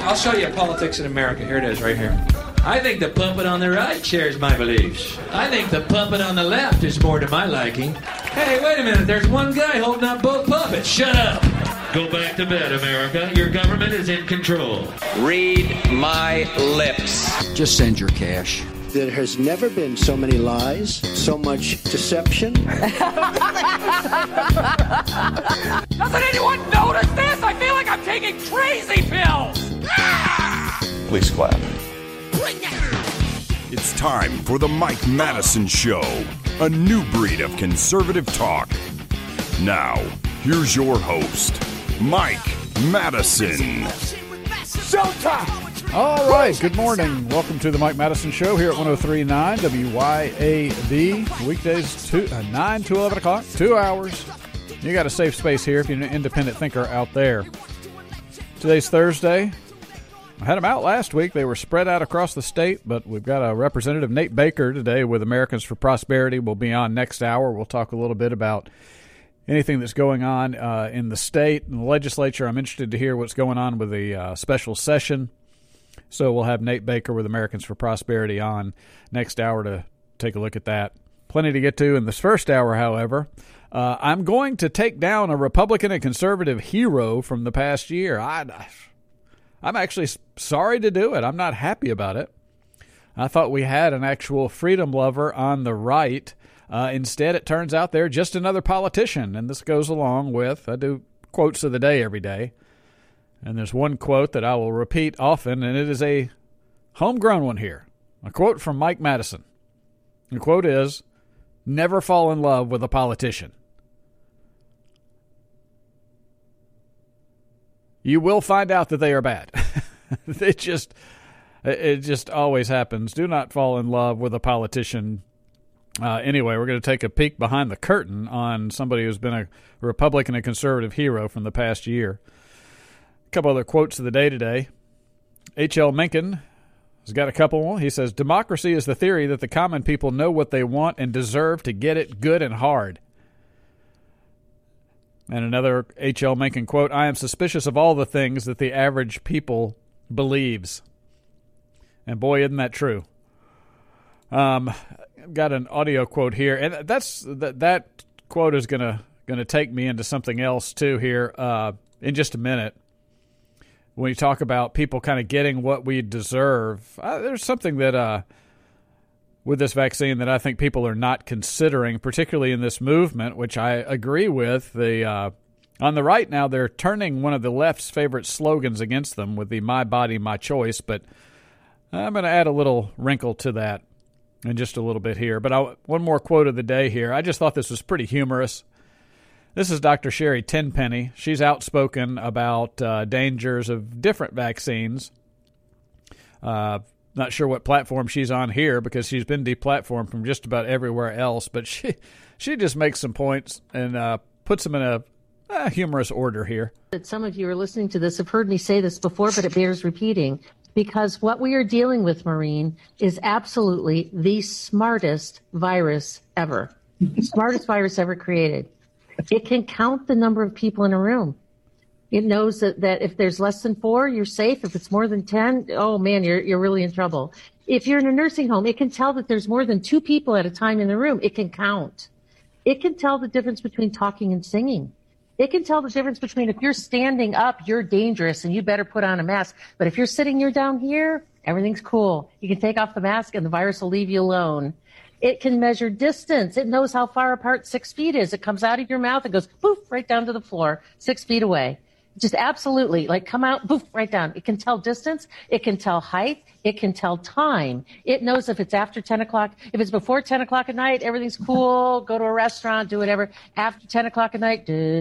I'll show you politics in America. Here it is, right here. I think the puppet on the right shares my beliefs. I think the puppet on the left is more to my liking. Hey, wait a minute. There's one guy holding up both puppets. Shut up. Go back to bed, America. Your government is in control. Read my lips. Just send your cash. There has never been so many lies, so much deception. Doesn't anyone notice this? I feel like I'm taking crazy pills. Please clap. It's time for the Mike Madison Show, a new breed of conservative talk. Now, here's your host, Mike Madison. Showtime! All right, good morning. Welcome to the Mike Madison Show here at 103.9 WYAB. Weekdays 9 to 11 o'clock, 2 hours. You got a safe space here if you're an independent thinker out there. Today's Thursday. I had them out last week. They were spread out across the state, but we've got a Representative Nate Baker today with Americans for Prosperity. We'll be on next hour. We'll talk a little bit about anything that's going on in the state and the legislature. I'm interested to hear what's going on with the special session. So we'll have Nate Baker with Americans for Prosperity on next hour to take a look at that. Plenty to get to in this first hour, however. I'm going to take down a Republican and conservative hero from the past year. I'm actually sorry to do it. I'm not happy about it. I thought we had an actual freedom lover on the right. Instead, it turns out they're just another politician. And this goes along with, I do quotes of the day every day. And there's one quote that I will repeat often, and it is a homegrown one here. A quote from Mike Madison. The quote is, "Never fall in love with a politician. You will find out that they are bad." It just always happens. Do not fall in love with a politician. Anyway, we're going to take a peek behind the curtain on somebody who's been a Republican and conservative hero from the past year. A couple other quotes of the day today. H.L. Mencken has got a couple. He says, "Democracy is the theory that the common people know what they want and deserve to get it good and hard." And another H.L. Mencken quote, "I am suspicious of all the things that the average people believes." And boy, isn't that true. I've got an audio quote here, and that quote is gonna take me into something else too here in just a minute. When you talk about people kind of getting what we deserve, there's something that with this vaccine that I think people are not considering, particularly in this movement, which I agree with. On the right now, they're turning one of the left's favorite slogans against them with the "My Body, My Choice," but I'm going to add a little wrinkle to that in just a little bit here. But one more quote of the day here. I just thought this was pretty humorous. This is Dr. Sherry Tenpenny. She's outspoken about dangers of different vaccines. Not sure what platform she's on here because she's been deplatformed from just about everywhere else. But she just makes some points and puts them in a humorous order here. That some of you are listening to this have heard me say this before, but it bears repeating. Because what we are dealing with, Maureen, is absolutely the smartest virus ever. Smartest virus ever created. It can count the number of people in a room. It knows that if there's less than 4, you're safe. If it's more than 10, oh man, you're really in trouble. If you're in a nursing home, it can tell that there's more than 2 people at a time in the room. It can count. It can tell the difference between talking and singing. It can tell the difference between if you're standing up, you're dangerous and you better put on a mask. But if you're sitting, you're down here, everything's cool. You can take off the mask and the virus will leave you alone. It can measure distance. It knows how far apart 6 feet is. It comes out of your mouth and goes poof right down to the floor, 6 feet away. Just absolutely, like come out, poof, right down. It can tell distance. It can tell height. It can tell time. It knows if it's after 10 o'clock. If it's before 10 o'clock at night, everything's cool. Go to a restaurant, do whatever. After 10 o'clock at night,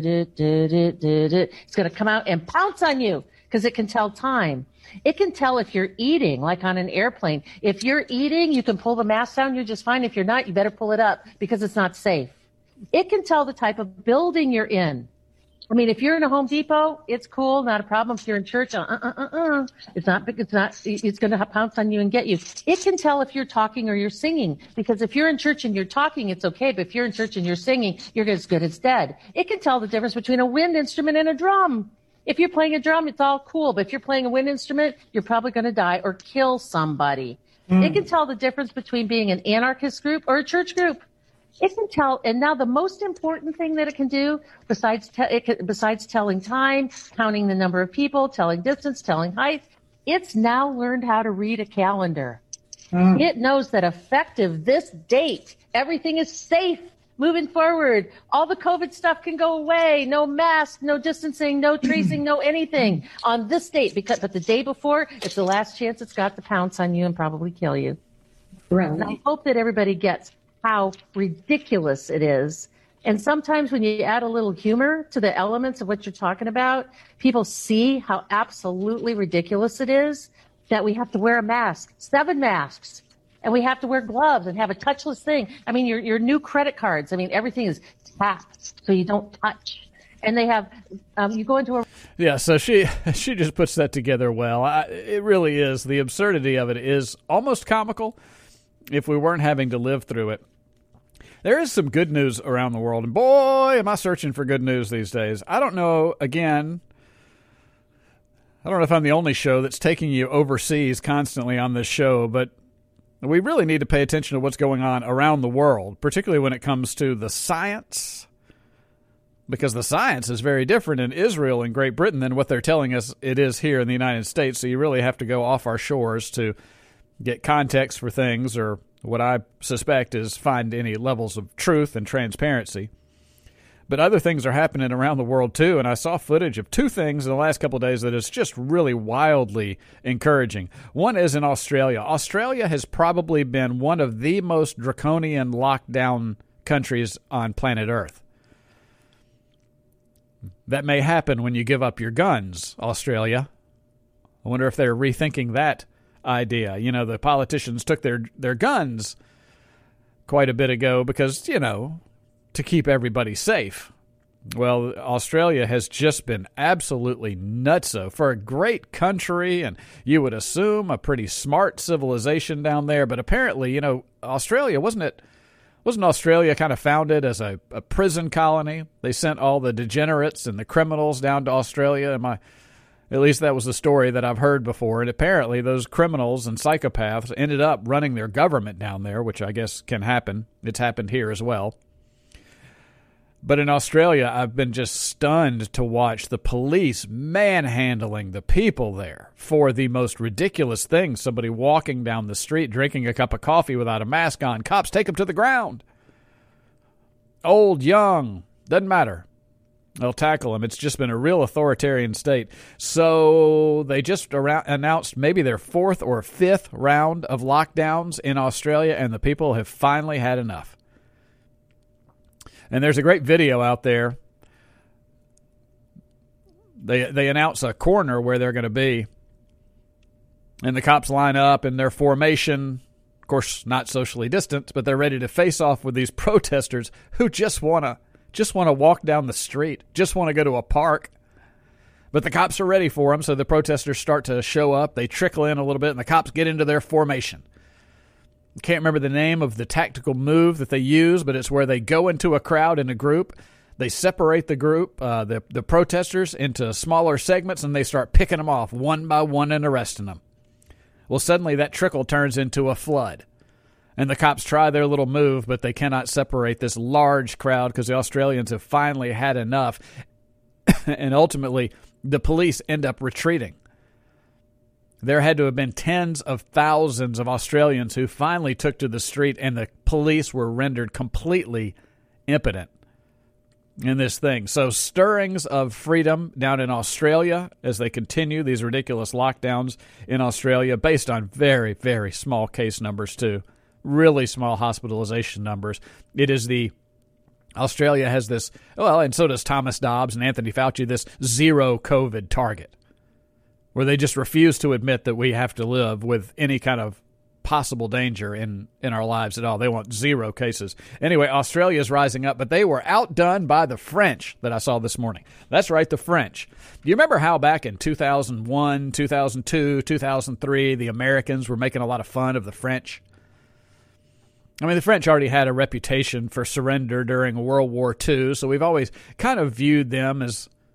it's going to come out and pounce on you because it can tell time. It can tell if you're eating, like on an airplane. If you're eating, you can pull the mask down. You're just fine. If you're not, you better pull it up because it's not safe. It can tell the type of building you're in. I mean, if you're in a Home Depot, it's cool, not a problem. If you're in church, it's going to pounce on you and get you. It can tell if you're talking or you're singing, because if you're in church and you're talking, it's okay. But if you're in church and you're singing, you're as good as dead. It can tell the difference between a wind instrument and a drum. If you're playing a drum, it's all cool. But if you're playing a wind instrument, you're probably going to die or kill somebody. It can tell the difference between being an anarchist group or a church group. It can tell. And now the most important thing that it can do, besides telling time, counting the number of people, telling distance, telling height, it's now learned how to read a calendar. It knows that effective this date, everything is safe. Moving forward, all the COVID stuff can go away. No mask, no distancing, no tracing, no anything on this date. But the day before, it's the last chance it's got to pounce on you and probably kill you. Right. And I hope that everybody gets how ridiculous it is. And sometimes when you add a little humor to the elements of what you're talking about, people see how absolutely ridiculous it is that we have to wear a mask, 7 masks. And we have to wear gloves and have a touchless thing. I mean, your new credit cards. I mean, everything is tapped so you don't touch. And they have, you go into a... Yeah, so she just puts that together well. It really is. The absurdity of it is almost comical if we weren't having to live through it. There is some good news around the world. And boy, am I searching for good news these days. I don't know, again... I don't know if I'm the only show that's taking you overseas constantly on this show, but we really need to pay attention to what's going on around the world, particularly when it comes to the science, because the science is very different in Israel and Great Britain than what they're telling us it is here in the United States. So you really have to go off our shores to get context for things, or what I suspect is find any levels of truth and transparency. But other things are happening around the world, too, and I saw footage of 2 things in the last couple of days that is just really wildly encouraging. One is in Australia. Australia has probably been one of the most draconian lockdown countries on planet Earth. That may happen when you give up your guns, Australia. I wonder if they're rethinking that idea. You know, the politicians took their guns quite a bit ago because, you know, to keep everybody safe. Well, Australia has just been absolutely nutso for a great country, and you would assume a pretty smart civilization down there. But apparently, you know, Australia, wasn't Australia kind of founded as a prison colony? They sent all the degenerates and the criminals down to Australia. At least that was the story that I've heard before. And apparently those criminals and psychopaths ended up running their government down there, which I guess can happen. It's happened here as well. But in Australia, I've been just stunned to watch the police manhandling the people there for the most ridiculous things. Somebody walking down the street, drinking a cup of coffee without a mask on. Cops take them to the ground. Old, young, doesn't matter. They'll tackle them. It's just been a real authoritarian state. So they just announced maybe their 4th or 5th round of lockdowns in Australia, and the people have finally had enough. And there's a great video out there. They announce a corner where they're going to be. And the cops line up in their formation. Of course, not socially distanced, but they're ready to face off with these protesters who just want to walk down the street, just want to go to a park. But the cops are ready for them, so the protesters start to show up. They trickle in a little bit, and the cops get into their formation. Can't remember the name of the tactical move that they use, but it's where they go into a crowd in a group. They separate the group, the protesters, into smaller segments, and they start picking them off one by one and arresting them. Well, suddenly that trickle turns into a flood. And the cops try their little move, but they cannot separate this large crowd because the Australians have finally had enough. And ultimately, the police end up retreating. There had to have been tens of thousands of Australians who finally took to the street, and the police were rendered completely impotent in this thing. So stirrings of freedom down in Australia as they continue these ridiculous lockdowns in Australia based on very, very small case numbers too. Really small hospitalization numbers. Australia has this, well, and so does Thomas Dobbs and Anthony Fauci, this zero COVID target, where they just refuse to admit that we have to live with any kind of possible danger in our lives at all. They want zero cases. Anyway, Australia is rising up, but they were outdone by the French that I saw this morning. That's right, the French. Do you remember how back in 2001, 2002, 2003, the Americans were making a lot of fun of the French? I mean, the French already had a reputation for surrender during World War II, so we've always kind of viewed them as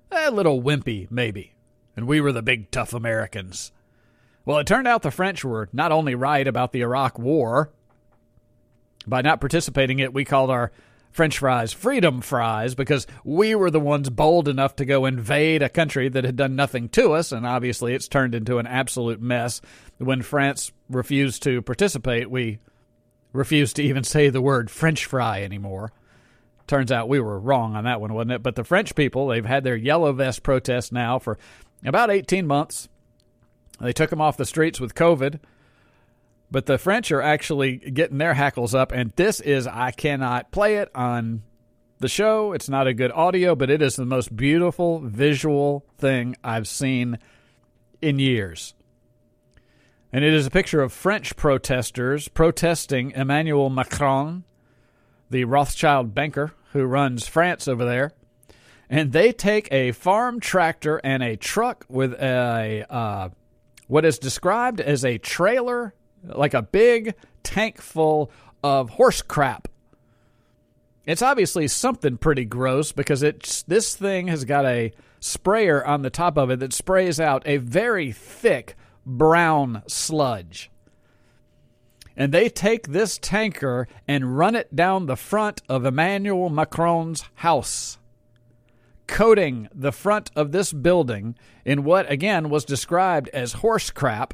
A little wimpy, maybe. And we were the big, tough Americans. Well, it turned out the French were not only right about the Iraq War. By not participating in it, we called our French fries freedom fries because we were the ones bold enough to go invade a country that had done nothing to us, and obviously it's turned into an absolute mess. When France refused to participate, we refused to even say the word French fry anymore. Turns out we were wrong on that one, wasn't it? But the French people, they've had their yellow vest protest now for about 18 months. They took them off the streets with COVID. But the French are actually getting their hackles up, and this is, I cannot play it on the show. It's not a good audio, but it is the most beautiful visual thing I've seen in years. And it is a picture of French protesters protesting Emmanuel Macron, the Rothschild banker who runs France over there. And they take a farm tractor and a truck with a what is described as a trailer, like a big tank full of horse crap. It's obviously something pretty gross because this thing has got a sprayer on the top of it that sprays out a very thick brown sludge. And they take this tanker and run it down the front of Emmanuel Macron's house, coating the front of this building in what, again, was described as horse crap.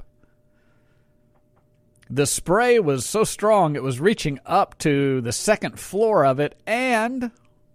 The spray was so strong it was reaching up to the second floor of it, and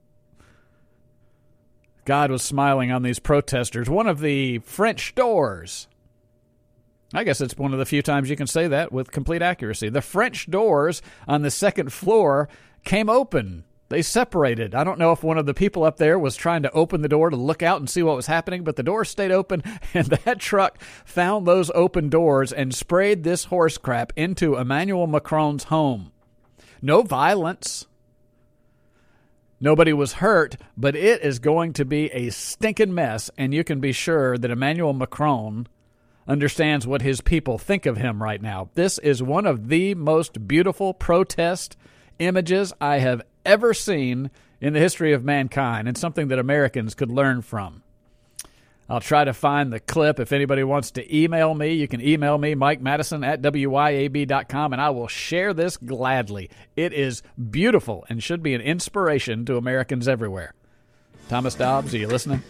God was smiling on these protesters. One of the French doors, I guess it's one of the few times you can say that with complete accuracy. The French doors on the second floor came open. They separated. I don't know if one of the people up there was trying to open the door to look out and see what was happening, but the door stayed open, and that truck found those open doors and sprayed this horse crap into Emmanuel Macron's home. No violence. Nobody was hurt, but it is going to be a stinking mess, and you can be sure that Emmanuel Macron understands what his people think of him right now. This is one of the most beautiful protest images I have ever seen in the history of mankind, and something that Americans could learn from. I'll try to find the clip. If anybody wants to email me, you can email me, Mike Madison at WYAB.com, and I will share this gladly. It is beautiful and should be an inspiration to Americans everywhere. Thomas Dobbs, are you listening?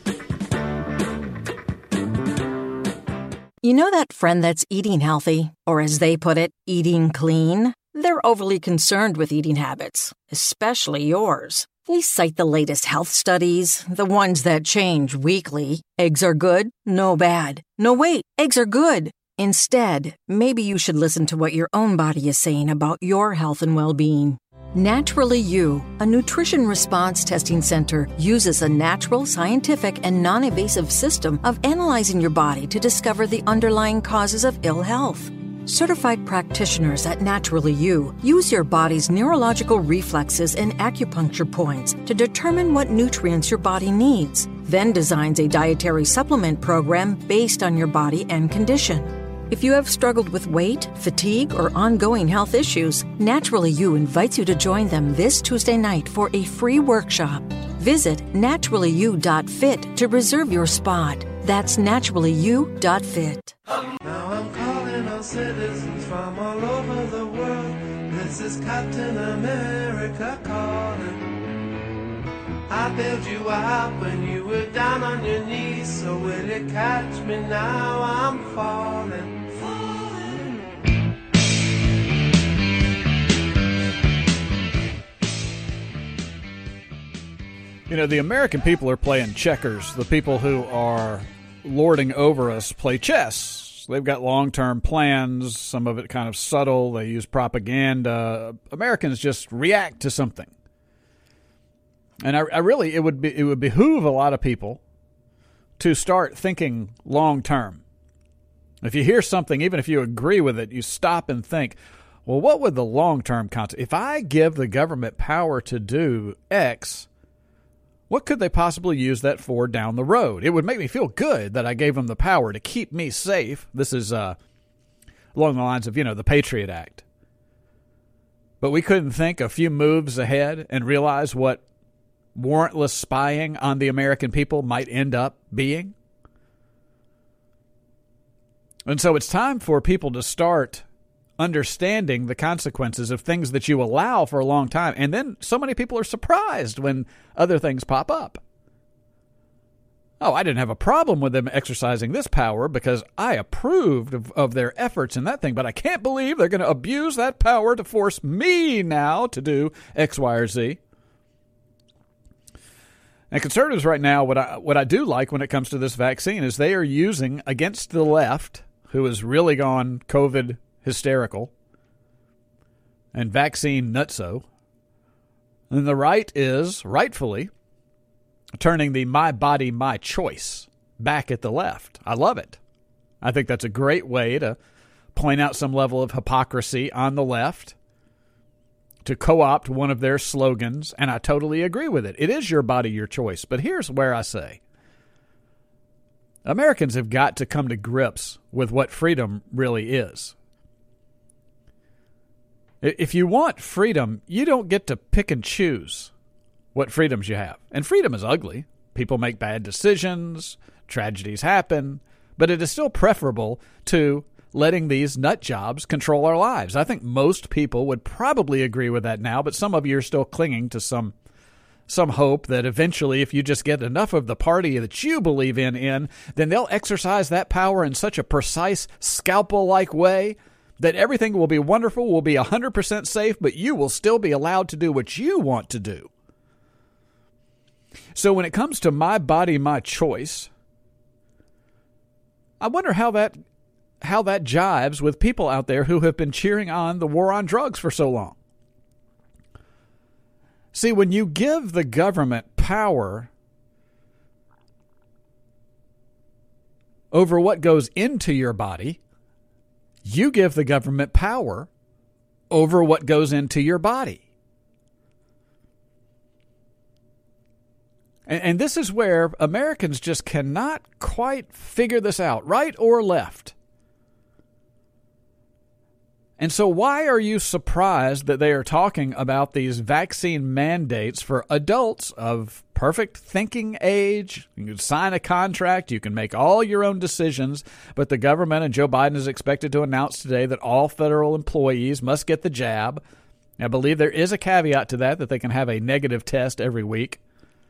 You know that friend that's eating healthy, or as they put it, eating clean? They're overly concerned with eating habits, especially yours. They cite the latest health studies, the ones that change weekly. Eggs are good? No bad. No, wait, eggs are good. Instead, maybe you should listen to what your own body is saying about your health and well-being. Naturally You, a nutrition response testing center, uses a natural, scientific, and non-invasive system of analyzing your body to discover the underlying causes of ill health. Certified practitioners at Naturally You use your body's neurological reflexes and acupuncture points to determine what nutrients your body needs, then designs a dietary supplement program based on your body and condition. If you have struggled with weight, fatigue, or ongoing health issues, Naturally You invites you to join them this Tuesday night for a free workshop. Visit naturallyu.fit to reserve your spot. That's naturallyu.fit. Now I'm calling on citizens from all over the world. This is Captain America calling. I bailed you out when you were down on your knees. So will you catch me now? I'm falling. You know, the American people are playing checkers. The people who are lording over us play chess. They've got long-term plans, some of it kind of subtle. They use propaganda. Americans just react to something. And I really, it would behoove a lot of people to start thinking long-term. If you hear something, even if you agree with it, you stop and think, well, what would the long-term consequence? If I give the government power to do X, what could they possibly use that for down the road? It would make me feel good that I gave them the power to keep me safe. This is along the lines of, the Patriot Act. But we couldn't think a few moves ahead and realize what warrantless spying on the American people might end up being. And so it's time for people to start understanding the consequences of things that you allow for a long time. And then so many people are surprised when other things pop up. Oh, I didn't have a problem with them exercising this power because I approved of their efforts in that thing, but I can't believe they're going to abuse that power to force me now to do X, Y, or Z. And conservatives right now, what I do like when it comes to this vaccine is they are using against the left, who has really gone COVID hysterical and vaccine nutso. And the right is, rightfully, turning the my body, my choice back at the left. I love it. I think that's a great way to point out some level of hypocrisy on the left, to co-opt one of their slogans, and I totally agree with it. It is your body, your choice. But here's where I say, Americans have got to come to grips with what freedom really is. If you want freedom, you don't get to pick and choose what freedoms you have. And freedom is ugly. People make bad decisions, tragedies happen, but it is still preferable to letting these nut jobs control our lives. I think most people would probably agree with that now, but some of you are still clinging to some hope that eventually, if you just get enough of the party that you believe in, then they'll exercise that power in such a precise, scalpel-like way that everything will be wonderful, will be 100% safe, but you will still be allowed to do what you want to do. So when it comes to my body, my choice, I wonder how that jives with people out there who have been cheering on the war on drugs for so long. See, when you give the government power over what goes into your body, you give the government power over what goes into your body. And this is where Americans just cannot quite figure this out, right or left. And so why are you surprised that they are talking about these vaccine mandates for adults of perfect thinking age? You can sign a contract, you can make all your own decisions, but the government and Joe Biden is expected to announce today that all federal employees must get the jab. I believe there is a caveat to that they can have a negative test every week.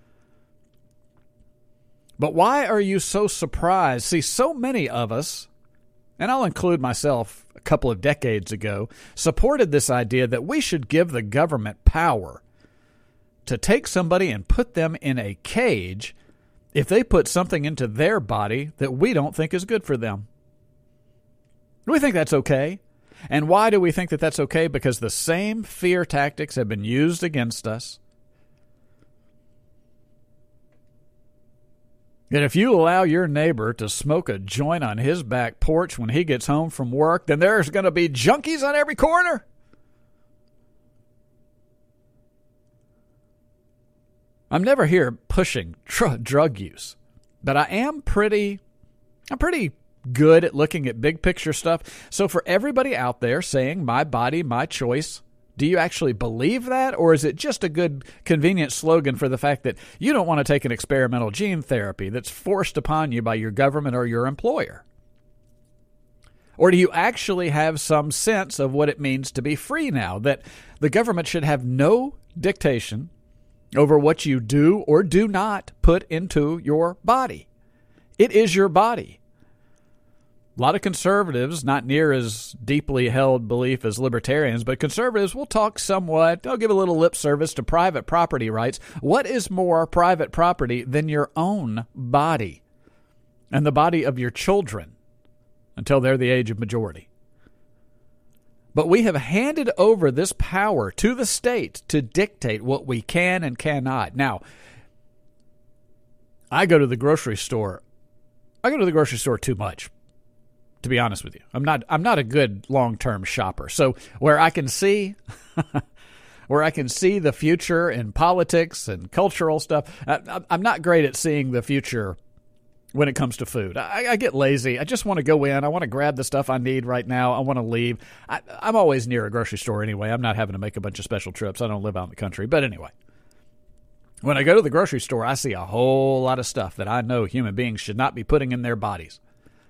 But why are you so surprised? See, so many of us, and I'll include myself a couple of decades ago, supported this idea that we should give the government power to take somebody and put them in a cage if they put something into their body that we don't think is good for them. Do we think that's okay? And why do we think that that's okay? Because the same fear tactics have been used against us. And if you allow your neighbor to smoke a joint on his back porch when he gets home from work, then there's going to be junkies on every corner. I'm never here pushing drug use, but I'm pretty good at looking at big picture stuff. So for everybody out there saying my body, my choice, do you actually believe that, or is it just a good, convenient slogan for the fact that you don't want to take an experimental gene therapy that's forced upon you by your government or your employer? Or do you actually have some sense of what it means to be free now, that the government should have no dictation over what you do or do not put into your body? It is your body. A lot of conservatives, not near as deeply held belief as libertarians, but conservatives will talk somewhat, they'll give a little lip service to private property rights. What is more private property than your own body and the body of your children until they're the age of majority? But we have handed over this power to the state to dictate what we can and cannot. Now, I go to the grocery store too much, to be honest with you. I'm not a good long-term shopper. So where I can see the future in politics and cultural stuff, I'm not great at seeing the future when it comes to food. I get lazy. I just want to go in. I want to grab the stuff I need right now. I want to leave. I'm always near a grocery store anyway. I'm not having to make a bunch of special trips. I don't live out in the country. But anyway, When I go to the grocery store, I see a whole lot of stuff that I know human beings should not be putting in their bodies.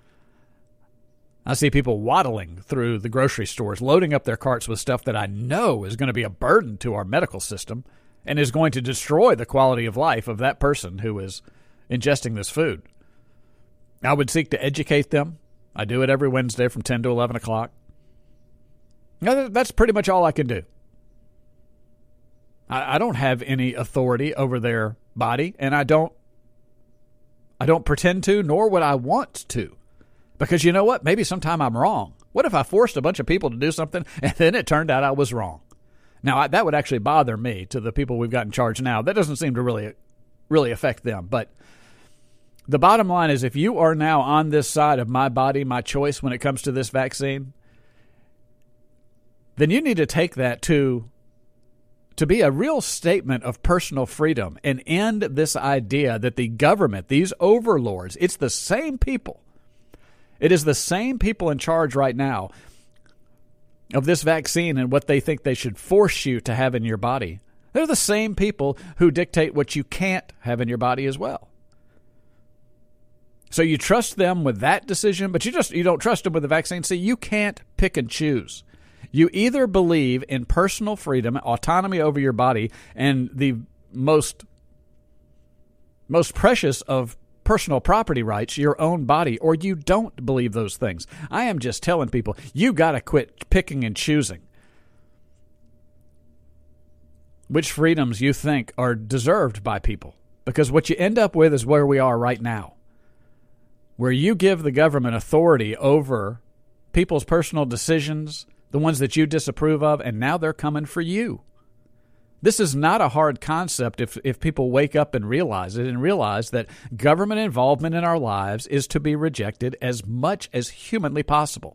I see people waddling through the grocery stores, loading up their carts with stuff that I know is going to be a burden to our medical system and is going to destroy the quality of life of that person who is ingesting this food. I would seek to educate them. I do it every Wednesday from 10 to 11 o'clock. That's pretty much all I can do. I don't have any authority over their body, and I don't pretend to, nor would I want to. Because you know what? Maybe sometime I'm wrong. What if I forced a bunch of people to do something and then it turned out I was wrong? Now, that would actually bother me, to the people we've got in charge now. That doesn't seem to really affect them. But the bottom line is, if you are now on this side of my body, my choice when it comes to this vaccine, then you need to take that to be a real statement of personal freedom and end this idea that the government, these overlords, it's the same people. It is the same people in charge right now of this vaccine and what they think they should force you to have in your body. They're the same people who dictate what you can't have in your body as well. So you trust them with that decision, but you don't trust them with the vaccine. See, you can't pick and choose. You either believe in personal freedom, autonomy over your body, and the most precious of personal property rights, your own body, or you don't believe those things. I am just telling people, you got to quit picking and choosing which freedoms you think are deserved by people. Because what you end up with is where we are right now, where you give the government authority over people's personal decisions, the ones that you disapprove of, and now they're coming for you. This is not a hard concept if people wake up and realize it, and realize that government involvement in our lives is to be rejected as much as humanly possible.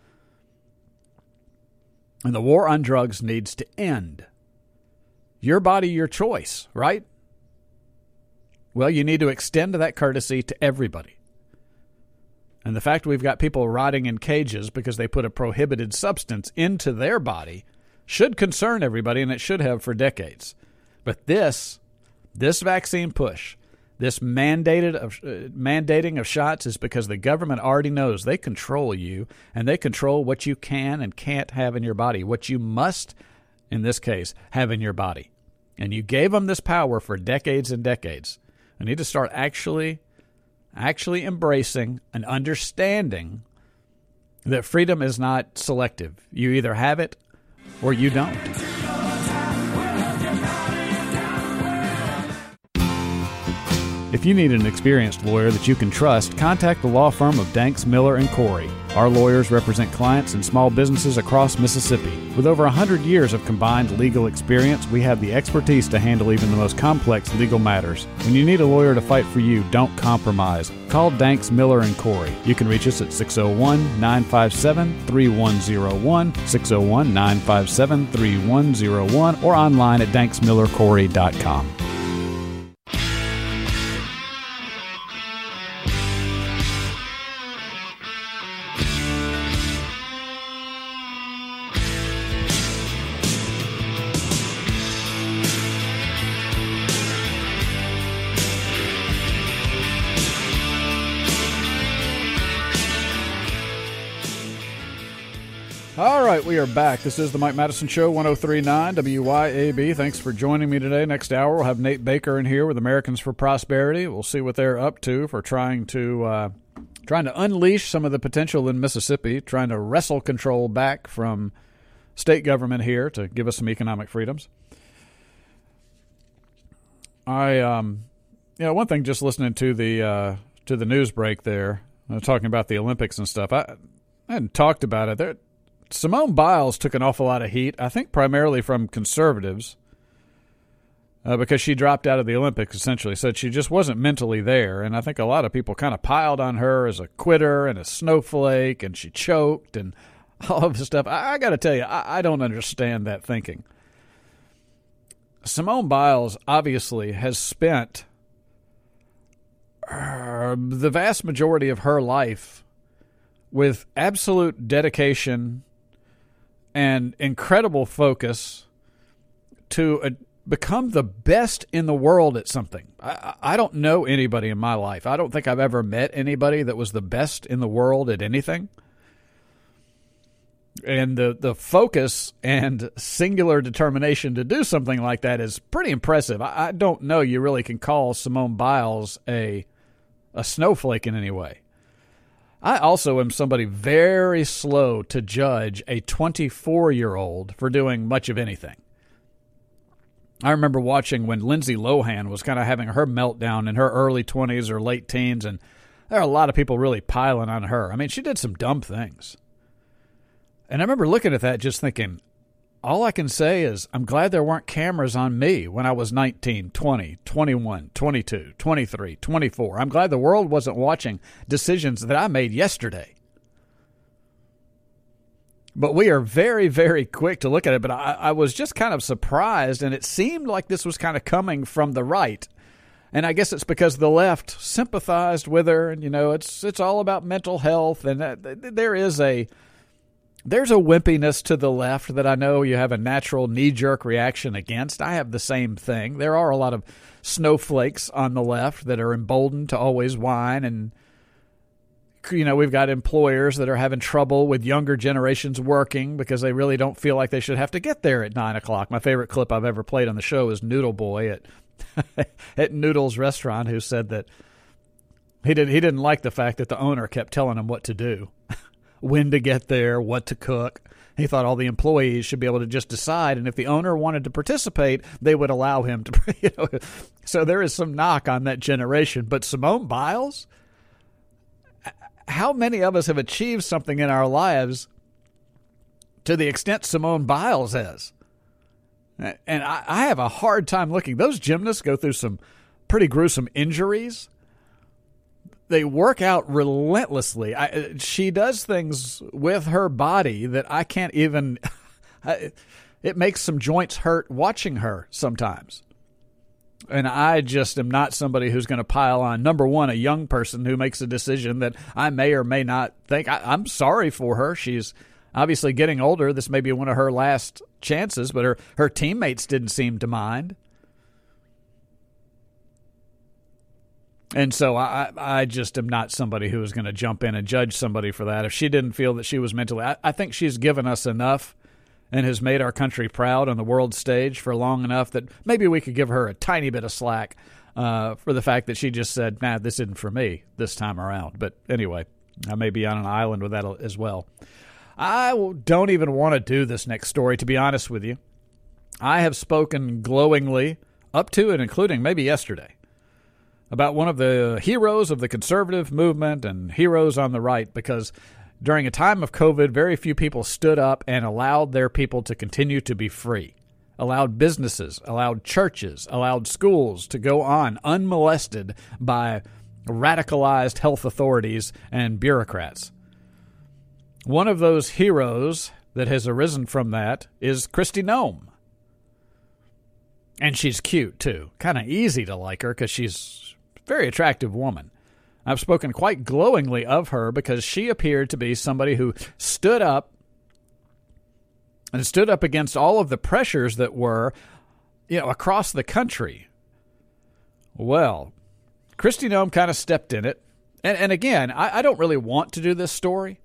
And the war on drugs needs to end. Your body, your choice, right? Well, you need to extend that courtesy to everybody. And the fact we've got people rotting in cages because they put a prohibited substance into their body should concern everybody, and it should have for decades. But this vaccine push, this mandating of shots is because the government already knows they control you, and they control what you can and can't have in your body, what you must, in this case, have in your body. And you gave them this power for decades and decades. I need to start actually embracing and understanding that freedom is not selective. You either have it or you don't. If you need an experienced lawyer that you can trust, contact the law firm of Danks, Miller & Corey. Our lawyers represent clients and small businesses across Mississippi. With over 100 years of combined legal experience, we have the expertise to handle even the most complex legal matters. When you need a lawyer to fight for you, don't compromise. Call Danks, Miller & Corey. You can reach us at 601-957-3101, 601-957-3101, or online at danksmillercorey.com. All right, we are back. This is the Mike Madison Show, 103.9 WYAB. Thanks for joining me today. Next hour, we'll have Nate Baker in here with Americans for Prosperity. We'll see what they're up to for trying to unleash some of the potential in Mississippi, trying to wrestle control back from state government here to give us some economic freedoms. One thing, just listening to the news break there, talking about the Olympics and stuff, I hadn't talked about it. Simone Biles took an awful lot of heat, I think primarily from conservatives, because she dropped out of the Olympics, essentially, said she just wasn't mentally there. And I think a lot of people kind of piled on her as a quitter and a snowflake, and she choked and all of this stuff. I got to tell you, I don't understand that thinking. Simone Biles obviously has spent the vast majority of her life with absolute dedication and incredible focus to become the best in the world at something. I don't know anybody in my life. I don't think I've ever met anybody that was the best in the world at anything. And the focus and singular determination to do something like that is pretty impressive. I don't know you really can call Simone Biles a snowflake in any way. I also am somebody very slow to judge a 24-year-old for doing much of anything. I remember watching when Lindsay Lohan was kind of having her meltdown in her early 20s or late teens, and there are a lot of people really piling on her. I mean, she did some dumb things. And I remember looking at that just thinking, all I can say is I'm glad there weren't cameras on me when I was 19, 20, 21, 22, 23, 24. I'm glad the world wasn't watching decisions that I made yesterday. But we are very, very quick to look at it. But I was just kind of surprised, and it seemed like this was kind of coming from the right. And I guess it's because the left sympathized with her. And, you know, it's all about mental health. And there's a wimpiness to the left that I know you have a natural knee-jerk reaction against. I have the same thing. There are a lot of snowflakes on the left that are emboldened to always whine. And, you know, we've got employers that are having trouble with younger generations working because they really don't feel like they should have to get there at 9 o'clock. My favorite clip I've ever played on the show is Noodle Boy at Noodle's restaurant, who said that he didn't like the fact that the owner kept telling him what to do. When to get there, what to cook. He thought all the employees should be able to just decide, and if the owner wanted to participate, they would allow him to. You know. So there is some knock on that generation. But Simone Biles, how many of us have achieved something in our lives to the extent Simone Biles has? And I have a hard time looking. Those gymnasts go through some pretty gruesome injuries. They work out relentlessly. She does things with her body that I can't even... It makes some joints hurt watching her sometimes. And I just am not somebody who's going to pile on, number one, a young person who makes a decision that I may or may not think. I'm sorry for her. She's obviously getting older. This may be one of her last chances, but her teammates didn't seem to mind. And so I just am not somebody who is going to jump in and judge somebody for that. If she didn't feel that she was mentally... I think she's given us enough and has made our country proud on the world stage for long enough that maybe we could give her a tiny bit of slack for the fact that she just said, nah, this isn't for me this time around. But anyway, I may be on an island with that as well. I don't even want to do this next story, to be honest with you. I have spoken glowingly up to and including maybe yesterday about one of the heroes of the conservative movement and heroes on the right, because during a time of COVID, very few people stood up and allowed their people to continue to be free, allowed businesses, allowed churches, allowed schools to go on unmolested by radicalized health authorities and bureaucrats. One of those heroes that has arisen from that is Kristi Noem. And she's cute, too. Kind of easy to like her because she's very attractive woman. I've spoken quite glowingly of her because she appeared to be somebody who stood up against all of the pressures that were, across the country. Well, Kristi Noem kind of stepped in it. And again, I don't really want to do this story.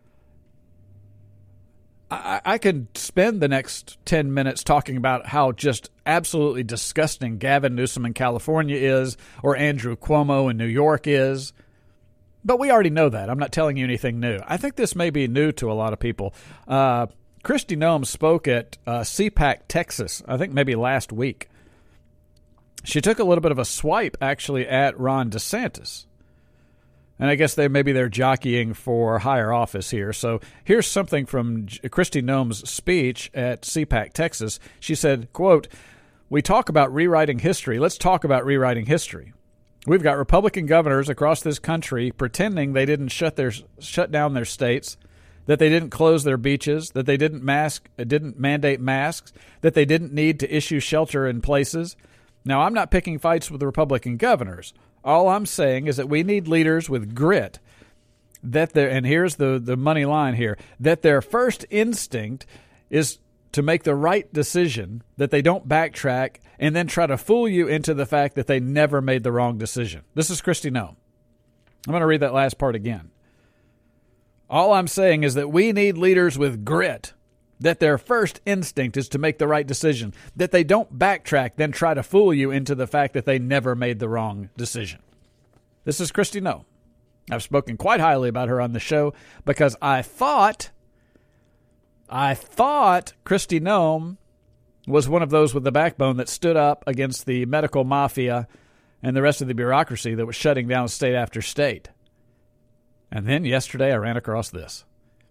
I could spend the next 10 minutes talking about how just absolutely disgusting Gavin Newsom in California is, or Andrew Cuomo in New York is. But we already know that. I'm not telling you anything new. I think this may be new to a lot of people. Kristi Noem spoke at CPAC, Texas, I think maybe last week. She took a little bit of a swipe, actually, at Ron DeSantis. And I guess they're jockeying for higher office here. So here's something from Kristi Noem's speech at CPAC, Texas. She said, quote, "We talk about rewriting history. Let's talk about rewriting history. We've got Republican governors across this country pretending they didn't shut down their states, that they didn't close their beaches, that they didn't mandate masks, that they didn't need to issue shelter in places. Now, I'm not picking fights with the Republican governors. All I'm saying is that we need leaders with grit, and here's the money line here, that their first instinct is to make the right decision, that they don't backtrack and then try to fool you into the fact that they never made the wrong decision. This is Kristi Noem. I'm going to read that last part again. All I'm saying is that we need leaders with grit, that their first instinct is to make the right decision, that they don't backtrack, then try to fool you into the fact that they never made the wrong decision. This is Kristi Noem. I've spoken quite highly about her on the show because I thought Kristi Noem was one of those with the backbone that stood up against the medical mafia and the rest of the bureaucracy that was shutting down state after state. And then yesterday I ran across this.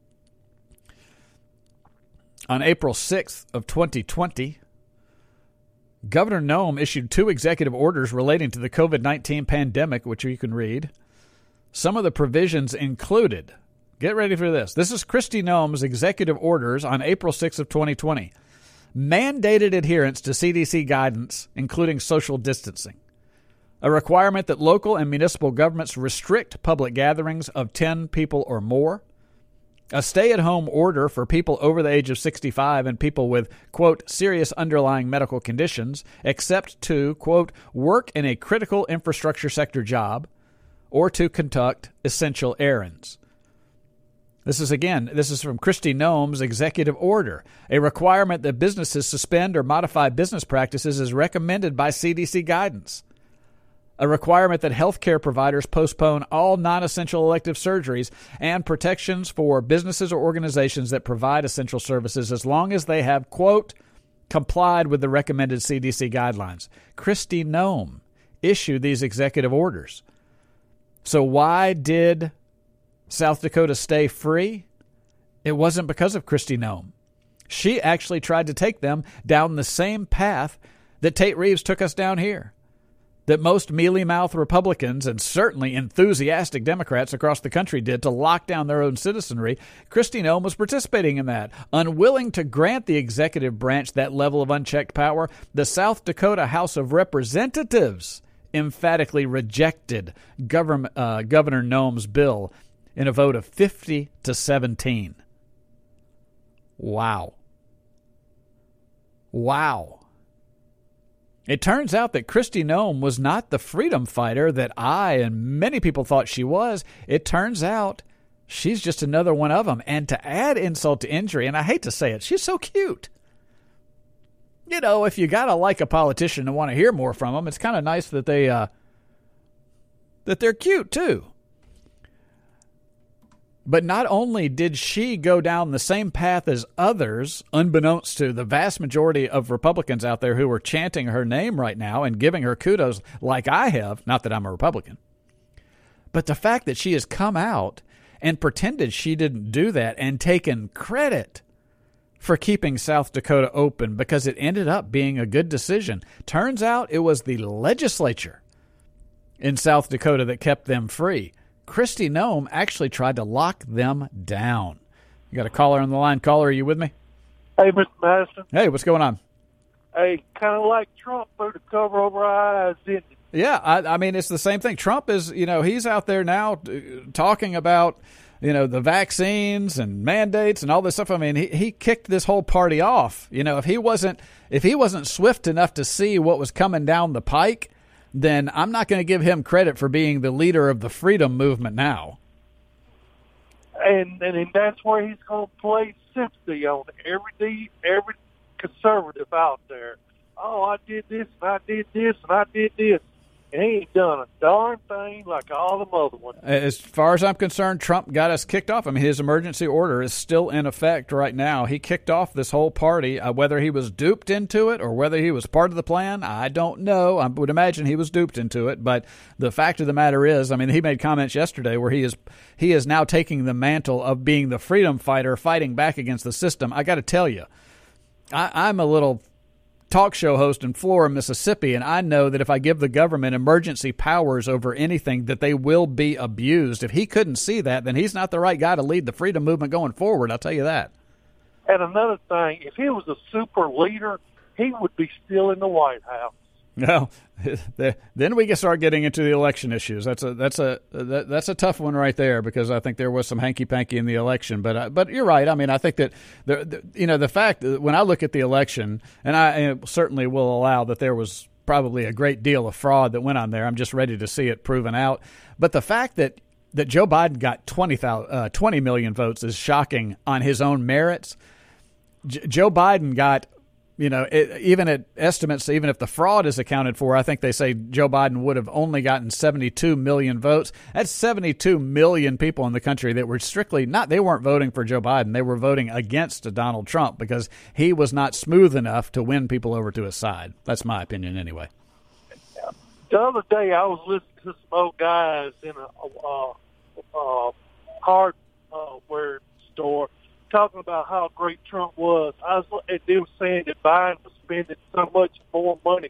On April 6th of 2020, Governor Noem issued 2 executive orders relating to the COVID-19 pandemic, which you can read. Some of the provisions included, get ready for this. This is Kristi Noem's executive orders on April 6th of 2020. Mandated adherence to CDC guidance, including social distancing. A requirement that local and municipal governments restrict public gatherings of 10 people or more. A stay-at-home order for people over the age of 65 and people with, quote, serious underlying medical conditions, except to, quote, work in a critical infrastructure sector job or to conduct essential errands. This is from Kristi Noem's executive order, a requirement that businesses suspend or modify business practices as recommended by CDC guidance. A requirement that healthcare providers postpone all non-essential elective surgeries and protections for businesses or organizations that provide essential services as long as they have, quote, complied with the recommended CDC guidelines. Kristi Noem issued these executive orders. So why did South Dakota stay free? It wasn't because of Kristi Noem. She actually tried to take them down the same path that Tate Reeves took us down here, that most mealy-mouthed Republicans and certainly enthusiastic Democrats across the country did to lock down their own citizenry. Kristi Noem was participating in that. Unwilling to grant the executive branch that level of unchecked power, the South Dakota House of Representatives emphatically rejected Governor Noem's bill in a vote of 50-17. Wow. It turns out that Kristi Noem was not the freedom fighter that I and many people thought she was. It turns out she's just another one of them. And to add insult to injury, and I hate to say it, she's so cute. You know, if you got to like a politician and want to hear more from them, it's kind of nice that they're cute too. But not only did she go down the same path as others, unbeknownst to the vast majority of Republicans out there who are chanting her name right now and giving her kudos like I have, not that I'm a Republican, but the fact that she has come out and pretended she didn't do that and taken credit for keeping South Dakota open because it ended up being a good decision. Turns out it was the legislature in South Dakota that kept them free. Kristi Noem actually tried to lock them down. You got a caller on the line. Caller, are you with me? Hey, Mr. Madison. Hey, what's going on? Hey, kind of like Trump put a cover over our eyes, didn't it? Yeah, I mean, it's the same thing. Trump is, he's out there now talking about, the vaccines and mandates and all this stuff. I mean, he kicked this whole party off. If he wasn't swift enough to see what was coming down the pike, then I'm not going to give him credit for being the leader of the freedom movement now. And that's where he's going to play sympathy on every conservative out there. Oh, I did this, and I did this, and I did this. And he ain't done a darn thing like all the other ones. As far as I'm concerned, Trump got us kicked off. I mean, his emergency order is still in effect right now. He kicked off this whole party. Whether he was duped into it or whether he was part of the plan, I don't know. I would imagine he was duped into it. But the fact of the matter is, I mean, he made comments yesterday where he is now taking the mantle of being the freedom fighter, fighting back against the system. I got to tell you, I'm a little talk show host in Florida, Mississippi, and I know that if I give the government emergency powers over anything, that they will be abused. If he couldn't see that, then he's not the right guy to lead the freedom movement going forward, I'll tell you that. And another thing, if he was a super leader, he would be still in the White House. Well, then we can start getting into the election issues. That's a tough one right there, because I think there was some hanky-panky in the election. But you're right. I mean, I think that the fact that when I look at the election, and I certainly will allow that there was probably a great deal of fraud that went on there. I'm just ready to see it proven out. But the fact that Joe Biden got 20 million votes is shocking on his own merits. Joe Biden got, even at estimates, even if the fraud is accounted for, I think they say Joe Biden would have only gotten 72 million votes. That's 72 million people in the country that were they weren't voting for Joe Biden. They were voting against Donald Trump because he was not smooth enough to win people over to his side. That's my opinion anyway. The other day I was listening to some old guys in a hardware store talking about how great Trump was. They were saying that Biden was spending so much more money.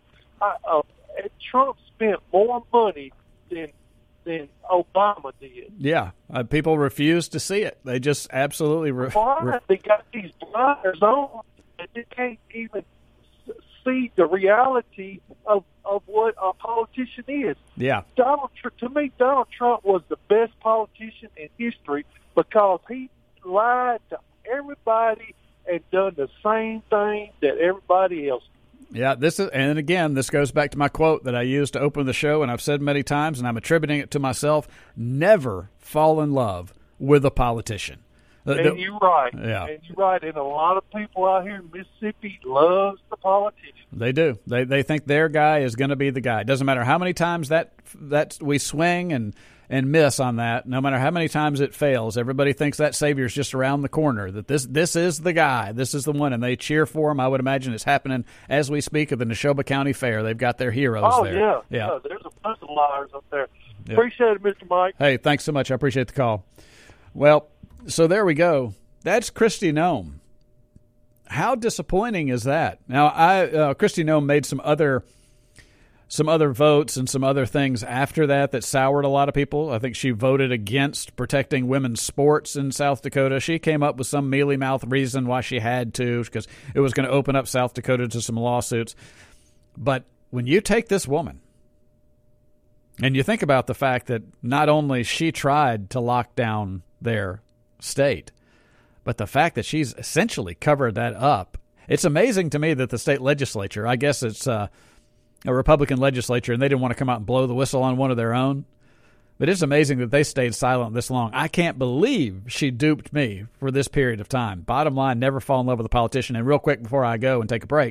Trump spent more money than Obama did. Yeah, people refuse to see it. They just absolutely they got these blinders on, and they can't even see the reality of what a politician is. Yeah, to me, Donald Trump was the best politician in history because he lied to everybody and done the same thing that everybody else did. Yeah, this goes back to my quote that I used to open the show, and I've said many times, and I'm attributing it to myself: never fall in love with a politician. And you're right. Yeah. And you're right. And a lot of people out here in Mississippi loves the politician. They do. They think their guy is going to be the guy. It doesn't matter how many times that we swing and miss on that. No matter how many times it fails, everybody thinks that savior's just around the corner, that this is the guy. This is the one, and they cheer for him. I would imagine it's happening as we speak at the Neshoba County Fair. They've got their heroes there. Yeah. There's a bunch of liars up there. Yeah. Appreciate it, Mr. Mike. Hey, thanks so much. I appreciate the call. Well, so there we go. That's Kristi Noem. How disappointing is that? Now, Kristi Noem made some other votes and some other things after that soured a lot of people. I think she voted against protecting women's sports in South Dakota. She came up with some mealy-mouthed reason why she had to, because it was going to open up South Dakota to some lawsuits. But when you take this woman and you think about the fact that not only she tried to lock down their state, but the fact that she's essentially covered that up, it's amazing to me that the state legislature, I guess it's a Republican legislature, and they didn't want to come out and blow the whistle on one of their own. But it's amazing that they stayed silent this long. I can't believe she duped me for this period of time. Bottom line, never fall in love with a politician. And real quick before I go and take a break,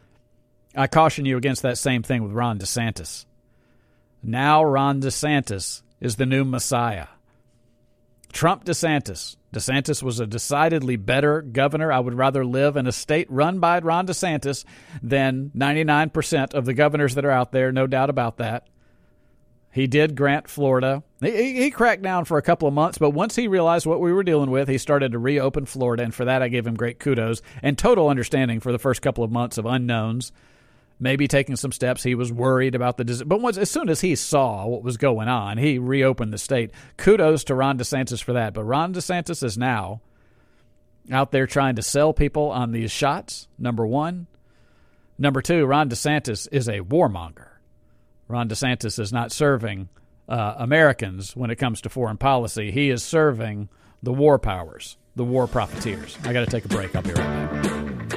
I caution you against that same thing with Ron DeSantis. Now Ron DeSantis is the new messiah. Trump DeSantis. DeSantis was a decidedly better governor. I would rather live in a state run by Ron DeSantis than 99% of the governors that are out there, no doubt about that. He did grant Florida. He cracked down for a couple of months, but once he realized what we were dealing with, he started to reopen Florida, and for that I gave him great kudos and total understanding for the first couple of months of unknowns. Maybe taking some steps. He was worried about the disease. But as soon as he saw what was going on, he reopened the state. Kudos to Ron DeSantis for that. But Ron DeSantis is now out there trying to sell people on these shots, number one. Number two, Ron DeSantis is a warmonger. Ron DeSantis is not serving Americans when it comes to foreign policy. He is serving the war powers, the war profiteers. I got to take a break. I'll be right back.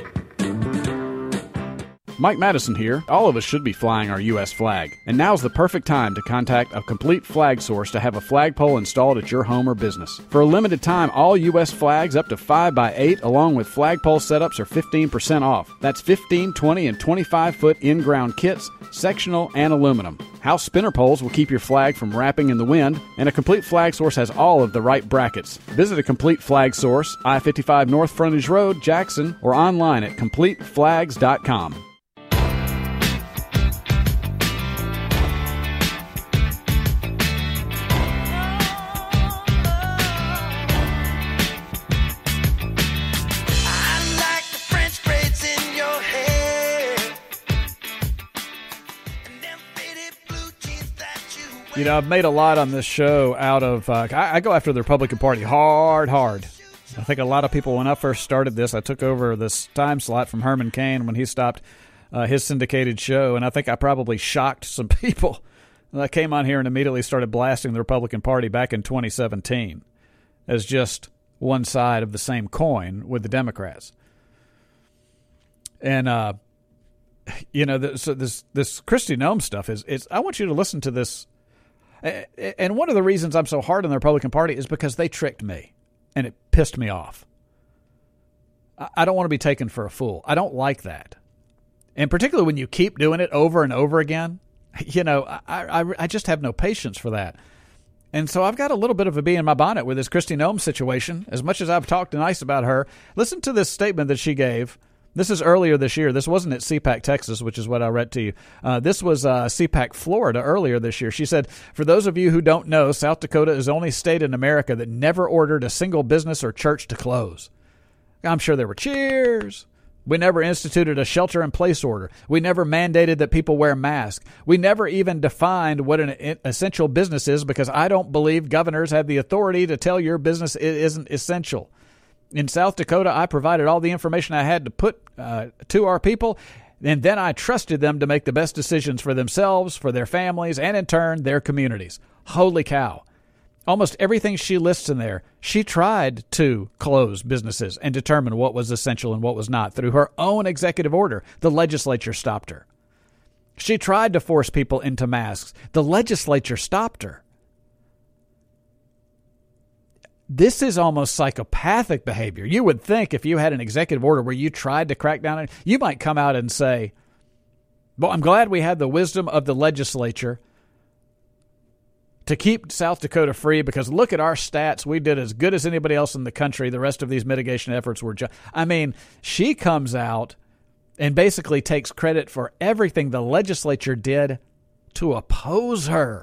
Mike Madison here. All of us should be flying our U.S. flag, and now's the perfect time to contact a complete flag source to have a flagpole installed at your home or business. For a limited time, all U.S. flags up to 5x8 along with flagpole setups are 15% off. That's 15, 20, and 25-foot in-ground kits, sectional, and aluminum. House spinner poles will keep your flag from wrapping in the wind, and a complete flag source has all of the right brackets. Visit a complete flag source, I-55 North Frontage Road, Jackson, or online at CompleteFlags.com. You know, I've made a lot on this show out of, I go after the Republican Party hard. I think a lot of people, when I first started this, I took over this time slot from Herman Cain when he stopped his syndicated show, and I think I probably shocked some people. I came on here and immediately started blasting the Republican Party back in 2017 as just one side of the same coin with the Democrats. And, so this Kristi Noem stuff is I want you to listen to this. And one of the reasons I'm so hard on the Republican Party is because they tricked me, and it pissed me off. I don't want to be taken for a fool. I don't like that. And particularly when you keep doing it over and over again, I just have no patience for that. And so I've got a little bit of a bee in my bonnet with this Kristi Noem situation. As much as I've talked nice about her, listen to this statement that she gave. This is earlier this year. This wasn't at CPAC, Texas, which is what I read to you. This was CPAC, Florida, earlier this year. She said, "For those of you who don't know, South Dakota is the only state in America that never ordered a single business or church to close." I'm sure there were cheers. We never instituted a shelter-in-place order. We never mandated that people wear masks. We never even defined what an essential business is, because I don't believe governors have the authority to tell your business it isn't essential. In South Dakota, I provided all the information I had to put to our people, and then I trusted them to make the best decisions for themselves, for their families, and in turn, their communities. Holy cow. Almost everything she lists in there, she tried to close businesses and determine what was essential and what was not through her own executive order. The legislature stopped her. She tried to force people into masks. The legislature stopped her. This is almost psychopathic behavior. You would think if you had an executive order where you tried to crack down on it, you might come out and say, well, I'm glad we had the wisdom of the legislature to keep South Dakota free, because look at our stats. We did as good as anybody else in the country. The rest of these mitigation efforts were just, she comes out and basically takes credit for everything the legislature did to oppose her.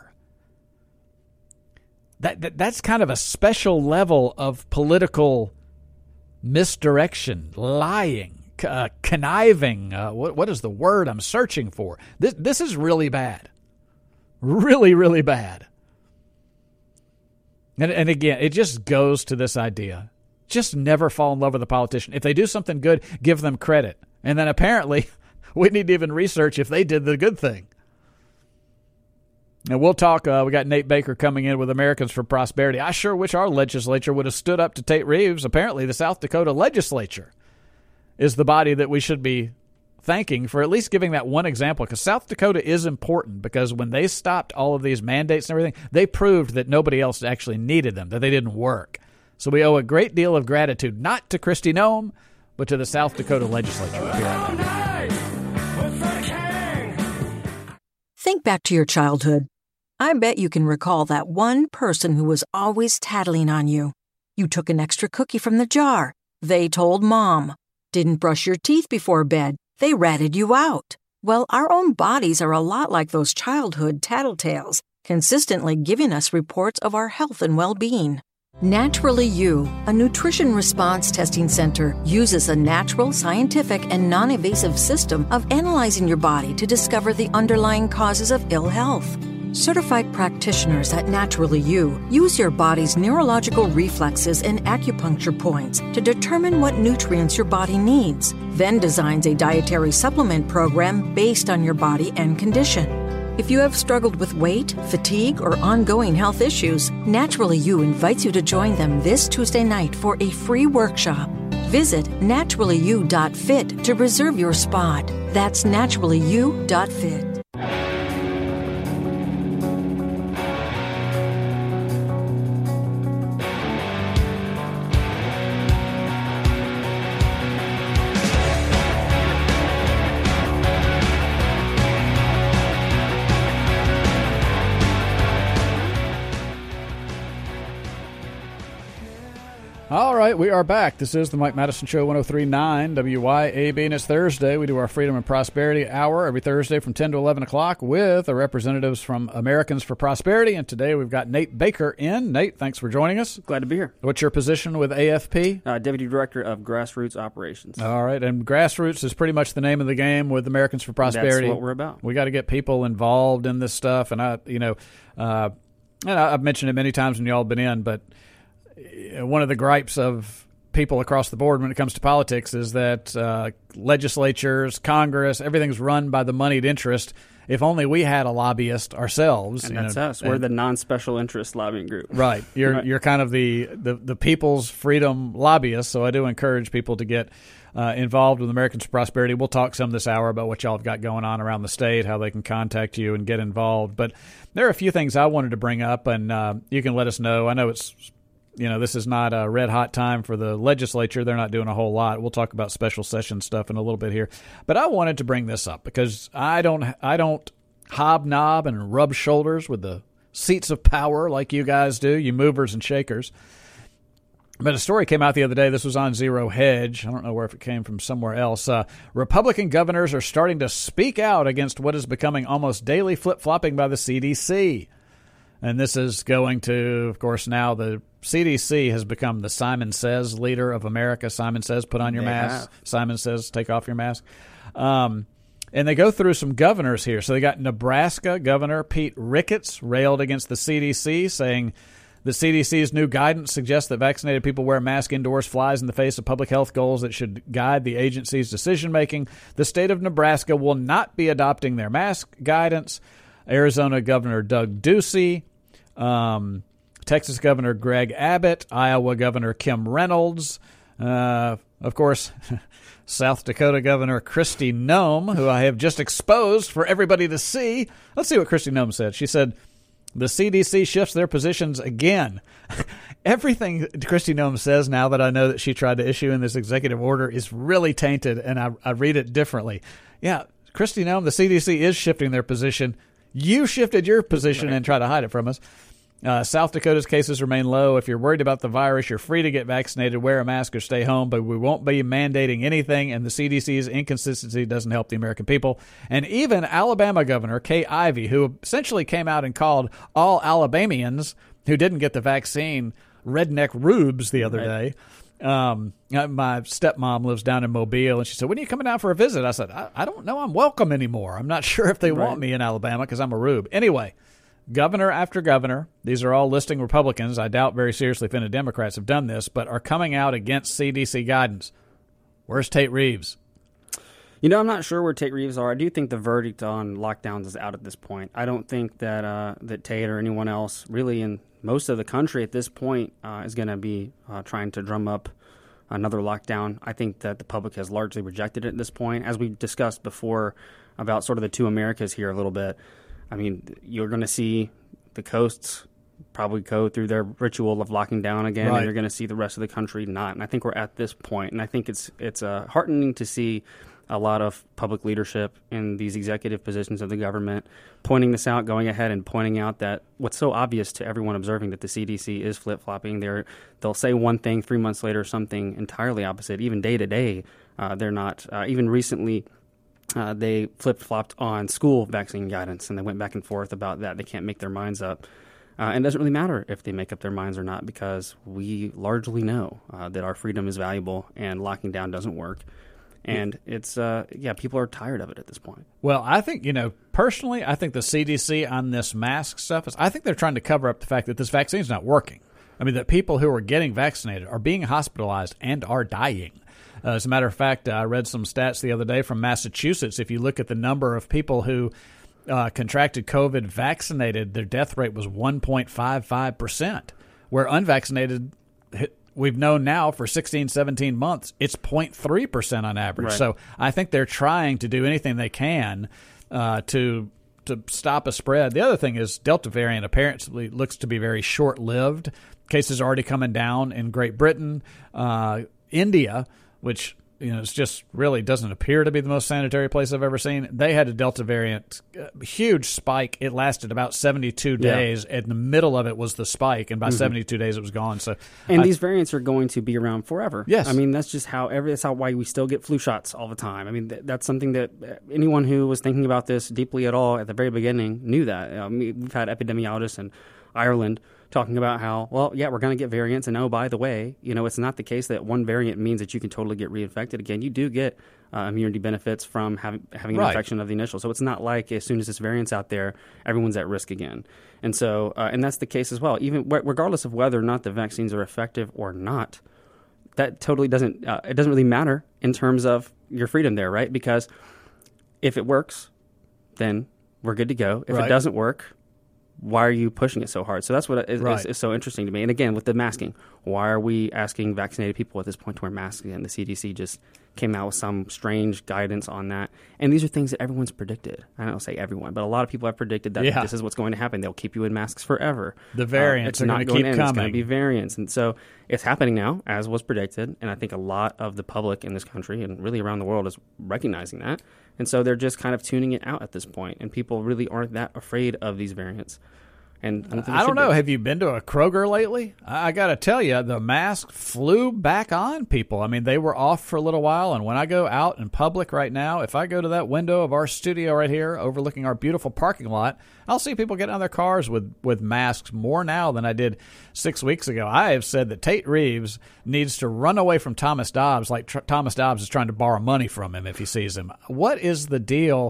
That's kind of a special level of political misdirection, lying, conniving. What is the word I'm searching for? This is really bad. Really, really bad. And again, it just goes to this idea. Just never fall in love with a politician. If they do something good, give them credit. And then apparently we need to even research if they did the good thing. And we'll talk. We got Nate Baker coming in with Americans for Prosperity. I sure wish our legislature would have stood up to Tate Reeves. Apparently, the South Dakota legislature is the body that we should be thanking for at least giving that one example, because South Dakota is important, because when they stopped all of these mandates and everything, they proved that nobody else actually needed them, that they didn't work. So we owe a great deal of gratitude, not to Kristi Noem, but to the South Dakota legislature. We'll be right back. Think back to your childhood. I bet you can recall that one person who was always tattling on you. You took an extra cookie from the jar. They told Mom. Didn't brush your teeth before bed. They ratted you out. Well, our own bodies are a lot like those childhood tattletales, consistently giving us reports of our health and well-being. Naturally You, a nutrition response testing center, uses a natural, scientific, and non-invasive system of analyzing your body to discover the underlying causes of ill health. Certified practitioners at Naturally You use your body's neurological reflexes and acupuncture points to determine what nutrients your body needs, then designs a dietary supplement program based on your body and condition. If you have struggled with weight, fatigue, or ongoing health issues, Naturally You invites you to join them this Tuesday night for a free workshop. Visit naturallyu.fit to reserve your spot. That's naturallyu.fit. All right, we are back. This is the Mike Madison Show, 103.9 WYAB, and it's Thursday. We do our Freedom and Prosperity Hour every Thursday from 10 to 11 o'clock with the representatives from Americans for Prosperity, and today we've got Nate Baker in. Nate, thanks for joining us. Glad to be here. What's your position with AFP? Deputy Director of Grassroots Operations. All right, and Grassroots is pretty much the name of the game with Americans for Prosperity. That's what we're about. We got to get people involved in this stuff, and I've mentioned it many times when y'all have been in, but one of the gripes of people across the board when it comes to politics is that legislatures, Congress, everything's run by the moneyed interest. If only we had a lobbyist ourselves. And that's us. We're the non-special interest lobbying group. Right. You're kind of the people's freedom lobbyist, so I do encourage people to get involved with Americans for Prosperity. We'll talk some this hour about what y'all have got going on around the state, how they can contact you and get involved. But there are a few things I wanted to bring up, and you can let us know. I know it's this is not a red-hot time for the legislature. They're not doing a whole lot. We'll talk about special session stuff in a little bit here. But I wanted to bring this up because I don't hobnob and rub shoulders with the seats of power like you guys do, you movers and shakers. But a story came out the other day. This was on Zero Hedge. I don't know where if it came from somewhere else. Republican governors are starting to speak out against what is becoming almost daily flip-flopping by the CDC. And this is going to, of course, now the CDC has become the Simon Says leader of America. Simon Says, put on your mask. Simon Says, take off your mask. And they go through some governors here. So they got Nebraska Governor Pete Ricketts railed against the CDC, saying the CDC's new guidance suggests that vaccinated people wear a mask indoors flies in the face of public health goals that should guide the agency's decision-making. The state of Nebraska will not be adopting their mask guidance. Arizona Governor Doug Ducey, Texas Governor Greg Abbott, Iowa Governor Kim Reynolds, of course, South Dakota Governor Kristi Noem, who I have just exposed for everybody to see. Let's see what Kristi Noem said. She said, the CDC shifts their positions again. Everything Kristi Noem says now that I know that she tried to issue in this executive order is really tainted, and I read it differently. Yeah, Kristi Noem, the CDC is shifting their position. You shifted your position and tried to hide it from us. South Dakota's cases remain low. If you're worried about the virus, you're free to get vaccinated, wear a mask, or stay home, but we won't be mandating anything, and the CDC's inconsistency doesn't help the American people. And even Alabama Governor Kay Ivey, who essentially came out and called all Alabamians who didn't get the vaccine redneck rubes the other day. My stepmom lives down in Mobile, and she said, when are you coming down for a visit? I said, I don't know I'm welcome anymore. I'm not sure if they want me in Alabama because I'm a rube. Anyway, governor after governor, these are all listing Republicans. I doubt very seriously if any Democrats have done this, but are coming out against CDC guidance. Where's Tate Reeves? I'm not sure where Tate Reeves are. I do think the verdict on lockdowns is out at this point. I don't think that that Tate or anyone else really in most of the country at this point is going to be trying to drum up another lockdown. I think that the public has largely rejected it at this point. As we discussed before about sort of the two Americas here a little bit, I mean, you're going to see the coasts probably go through their ritual of locking down again, and you're going to see the rest of the country not. And I think we're at this point, and I think it's heartening to see a lot of public leadership in these executive positions of the government pointing this out, going ahead and pointing out that what's so obvious to everyone observing, that the CDC is flip-flopping. They'll say one thing, 3 months later something entirely opposite. Even day to day, they're not. Even recently, they flip-flopped on school vaccine guidance, and they went back and forth about that. They can't make their minds up. And it doesn't really matter if they make up their minds or not, because we largely know that our freedom is valuable and locking down doesn't work. And it's, people are tired of it at this point. Well, I think, personally, I think the CDC on this mask stuff I think they're trying to cover up the fact that this vaccine is not working. I mean, that people who are getting vaccinated are being hospitalized and are dying. As a matter of fact, I read some stats the other day from Massachusetts. If you look at the number of people who contracted COVID vaccinated, their death rate was 1.55%, where unvaccinated, we've known now for 16, 17 months, it's 0.3% on average. Right. So I think they're trying to do anything they can to stop a spread. The other thing is Delta variant apparently looks to be very short-lived. Cases are already coming down in Great Britain, India, which it's just really doesn't appear to be the most sanitary place I've ever seen. They had a Delta variant, huge spike. It lasted about 72 days. In the middle of it was the spike, and by 72 days it was gone. So, these variants are going to be around forever. Yes, I mean that's just that's why we still get flu shots all the time. I mean that's something that anyone who was thinking about this deeply at all at the very beginning knew that. We've had epidemiologists in Ireland talking about how, we're going to get variants. And by the way, it's not the case that one variant means that you can totally get reinfected again. You do get immunity benefits from having an infection of the initial. So it's not like as soon as this variant's out there, everyone's at risk again. And so, and that's the case as well. Even regardless of whether or not the vaccines are effective or not, that totally doesn't it doesn't really matter in terms of your freedom there, right? Because if it works, then we're good to go. If it doesn't work, why are you pushing it so hard? So that's what is so interesting to me. And again, with the masking, why are we asking vaccinated people at this point to wear masks again? The CDC just came out with some strange guidance on that. And these are things that everyone's predicted. I don't say everyone, but a lot of people have predicted that this is what's going to happen. They'll keep you in masks forever. The variants are going to keep coming. It's going to be variants. And so it's happening now, as was predicted. And I think a lot of the public in this country and really around the world is recognizing that. And so they're just kind of tuning it out at this point. And people really aren't that afraid of these variants. And I don't know. Have you been to a Kroger lately? I got to tell you, the mask flew back on people. I mean, they were off for a little while. And when I go out in public right now, if I go to that window of our studio right here overlooking our beautiful parking lot, I'll see people get out of their cars with masks more now than I did 6 weeks ago. I have said that Tate Reeves needs to run away from Thomas Dobbs like Thomas Dobbs is trying to borrow money from him if he sees him. What is the deal?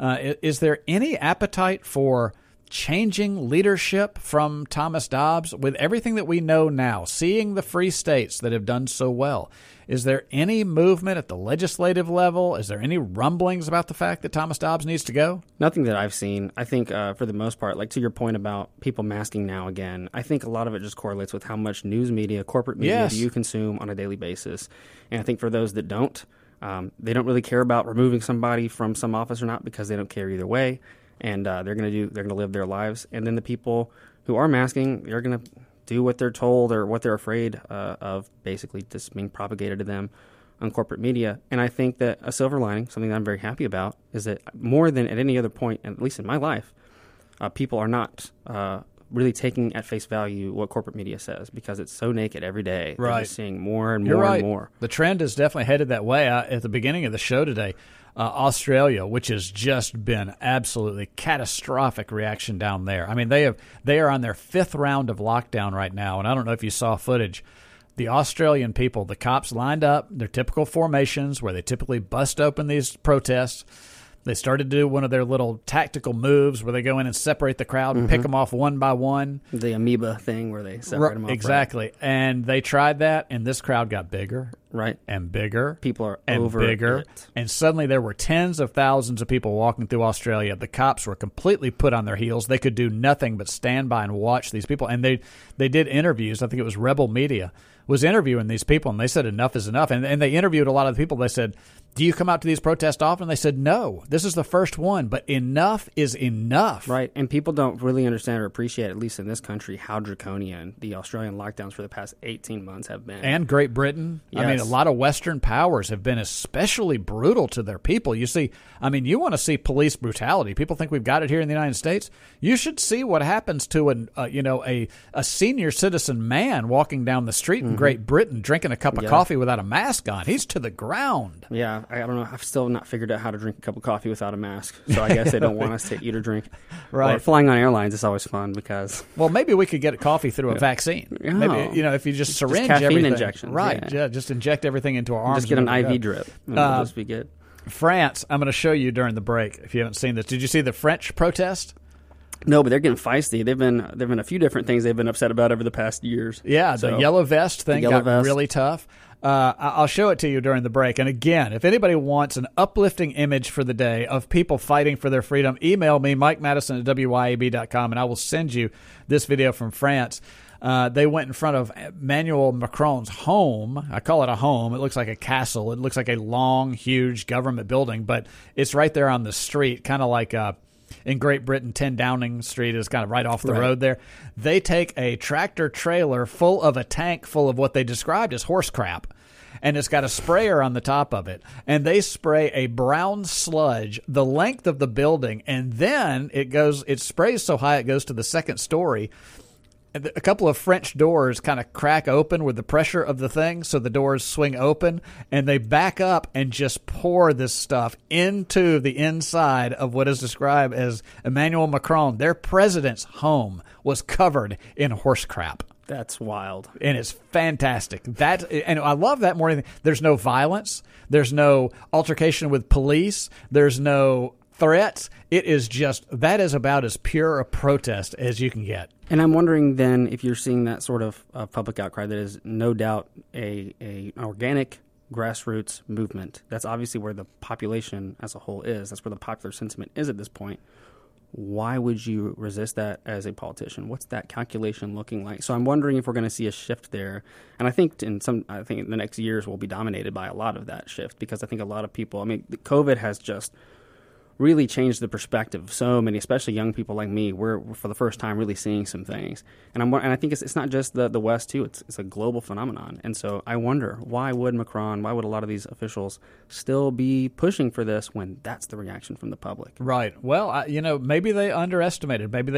Is there any appetite for changing leadership from Thomas Dobbs with everything that we know now, seeing the free states that have done so well? Is there any movement at the legislative level? Is there any rumblings about the fact that Thomas Dobbs needs to go? Nothing that I've seen. I think for the most part, like to your point about people masking now again, I think a lot of it just correlates with how much news media, corporate media do you consume on a daily basis. And I think for those that don't, they don't really care about removing somebody from some office or not because they don't care either way. And they're going to live their lives. And then the people who are masking, they're going to do what they're told or what they're afraid of, basically just being propagated to them on corporate media. And I think that a silver lining, something that I'm very happy about, is that more than at any other point, at least in my life, people are not really taking at face value what corporate media says because it's so naked every day. Right. They're just seeing more and You're more right. and more. The trend is definitely headed that way. At the beginning of the show today, Australia, which has just been absolutely catastrophic reaction down there. I mean, they are on their 5th round of lockdown right now, and I don't know if you saw footage. The Australian people, the cops lined up their typical formations where they typically bust open these protests. They started to do one of their little tactical moves where they go in and separate the crowd and pick them off one by one. The amoeba thing where they separate them off. Exactly. Right. And they tried that, and this crowd got bigger. Right. And bigger. People are and over bigger. It. And suddenly there were tens of thousands of people walking through Australia. The cops were completely put on their heels. They could do nothing but stand by and watch these people. And they did interviews. I think it was Rebel Media was interviewing these people, and they said enough is enough. And they interviewed a lot of the people. They said, do you come out to these protests often? They said, no, this is the first one, but enough is enough. Right, and people don't really understand or appreciate, at least in this country, how draconian the Australian lockdowns for the past 18 months have been. And Great Britain. Yes. I mean, a lot of Western powers have been especially brutal to their people. You see, I mean, you want to see police brutality. People think we've got it here in the United States. You should see what happens to a senior citizen man walking down the street in Great Britain drinking a cup of coffee without a mask on. He's to the ground. Yeah. I don't know. I've still not figured out how to drink a cup of coffee without a mask. So I guess they don't want us to eat or drink. Right. Or flying on airlines is always fun because... Well, maybe we could get coffee through a vaccine. Oh. Maybe, if you just syringe caffeine everything. Injections. Right. Yeah, just inject everything into our arms. Just get an IV drip. And it'll just be good. France, I'm going to show you during the break if you haven't seen this. Did you see the French protest? No, but they're getting feisty. There've been a few different things they've been upset about over the past years. Yeah, the yellow vest thing got really tough. I'll show it to you during the break. And again, if anybody wants an uplifting image for the day of people fighting for their freedom, email me, MikeMadison@WYAB.com, and I will send you this video from France. They went in front of Emmanuel Macron's home. I call it a home. It looks like a castle. It looks like a long, huge government building, but it's right there on the street, kind of like in Great Britain, 10 Downing Street is kind of right off the road there. They take a tractor trailer full of a tank full of what they described as horse crap, and it's got a sprayer on the top of it, and they spray a brown sludge the length of the building, and then it sprays so high it goes to the second story. A couple of French doors kind of crack open with the pressure of the thing, so the doors swing open, and they back up and just pour this stuff into the inside of what is described as Emmanuel Macron. Their president's home was covered in horse crap. That's wild. And it's fantastic. And I love that more than anything. There's no violence. There's no altercation with police. There's no threats. It is that is about as pure a protest as you can get. And I'm wondering then if you're seeing that sort of public outcry that is no doubt an organic grassroots movement. That's obviously where the population as a whole is. That's where the popular sentiment is at this point. Why would you resist that as a politician? What's that calculation looking like? So I'm wondering if we're going to see a shift there. And I think the next years will be dominated by a lot of that shift, because I think a lot of people, COVID has just really changed the perspective of so many, especially young people like me. We're for the first time really seeing some things. And I think it's not just the West too. It's a global phenomenon. And so I wonder, why would Macron, why would a lot of these officials still be pushing for this when that's the reaction from the public? Right. Well, maybe they underestimated. Maybe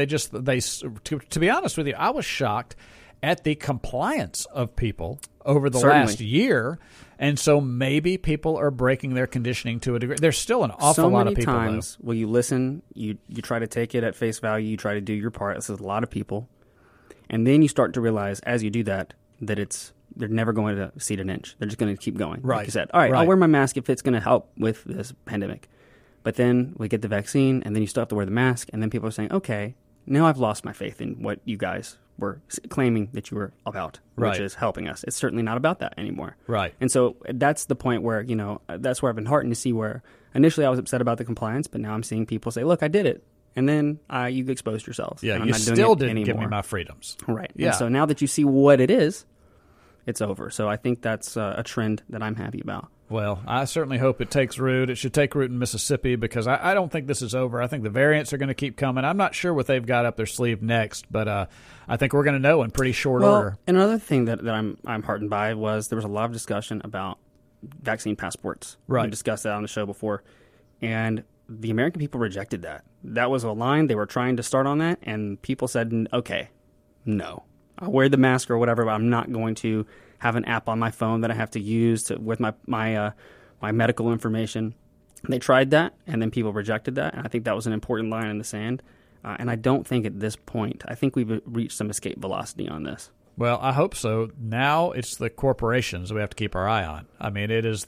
to be honest with you, I was shocked at the compliance of people over the last year. And so maybe people are breaking their conditioning to a degree. There's still an awful lot of people. So many times will you listen, you try to take it at face value, you try to do your part. This is a lot of people. And then you start to realize as you do that they're never going to cede an inch. They're just going to keep going. Right. Like you said, all right, I'll wear my mask if it's going to help with this pandemic. But then we get the vaccine, and then you still have to wear the mask, and then people are saying, okay, now I've lost my faith in what you guys were claiming that you were about, which is helping us. It's certainly not about that anymore. Right. And so that's the point where, that's where I've been heartened to see where initially I was upset about the compliance, but now I'm seeing people say, look, I did it. And then you've exposed yourselves. Yeah, and I'm you not doing still it didn't anymore. give me my freedoms. Right. Yeah. And so now that you see what it is, it's over. So I think that's a trend that I'm happy about. Well, I certainly hope it takes root. It should take root in Mississippi, because I don't think this is over. I think the variants are going to keep coming. I'm not sure what they've got up their sleeve next, but I think we're going to know in pretty short order. Another thing that I'm heartened by was there was a lot of discussion about vaccine passports. Right. We discussed that on the show before, and the American people rejected that. That was a line. They were trying to start on that, and people said, okay, no. I'll wear the mask or whatever, but I'm not going to have an app on my phone that I have to use with my medical information. They tried that, and then people rejected that, and I think that was an important line in the sand. And I don't think at this point, I think we've reached some escape velocity on this. Well, I hope so. Now it's the corporations we have to keep our eye on. I mean, it is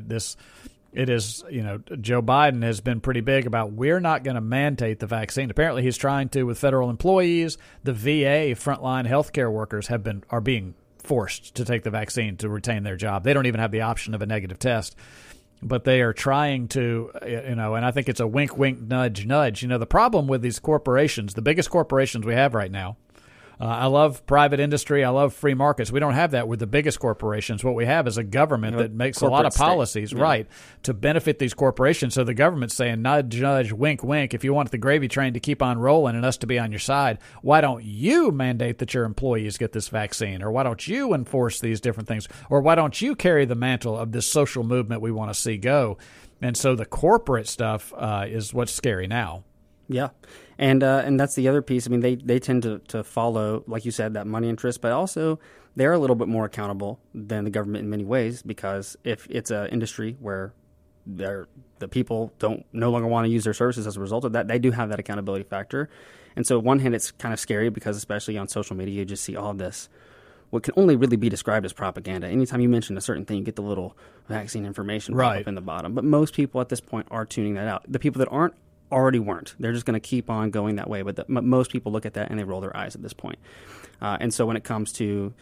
Joe Biden has been pretty big about we're not going to mandate the vaccine. Apparently he's trying to with federal employees. The VA frontline healthcare workers are being forced to take the vaccine to retain their job. They don't even have the option of a negative test. But they are trying to, and I think it's a wink, wink, nudge, nudge. The problem with these corporations, the biggest corporations we have right now, I love private industry. I love free markets. We don't have that with the biggest corporations. What we have is a government that makes a lot of policies, to benefit these corporations. So the government's saying, nudge, nudge, wink, wink. If you want the gravy train to keep on rolling and us to be on your side, why don't you mandate that your employees get this vaccine? Or why don't you enforce these different things? Or why don't you carry the mantle of this social movement we want to see go? And so the corporate stuff is what's scary now. Yeah. And that's the other piece. I mean, they tend to follow, like you said, that money interest, but also they're a little bit more accountable than the government in many ways, because if it's an industry where the people no longer want to use their services as a result of that, they do have that accountability factor. And so on one hand, it's kind of scary because especially on social media, you just see all this, what can only really be described as propaganda. Anytime you mention a certain thing, you get the little vaccine information pop up in the bottom. But most people at this point are tuning that out. The people that aren't already weren't. They're just going to keep on going that way. But most people look at that and they roll their eyes at this point. And so when it comes to,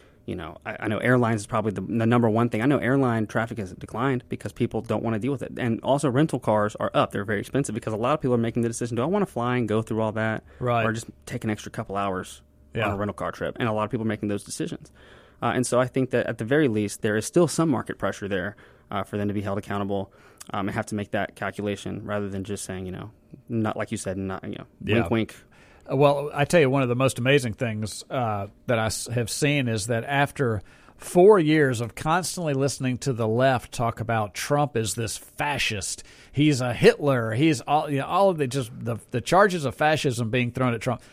I know airlines is probably the number one thing. I know airline traffic has declined because people don't want to deal with it. And also rental cars are up. They're very expensive because a lot of people are making the decision, do I want to fly and go through all that? Right. Or just take an extra couple hours on a rental car trip? And a lot of people are making those decisions. And so I think that at the very least, there is still some market pressure there for them to be held accountable and have to make that calculation rather than just saying, not like you said, wink, wink. Well, I tell you, one of the most amazing things that I have seen is that after 4 years of constantly listening to the left talk about Trump as this fascist, he's a Hitler, he's all of the charges of fascism being thrown at Trump.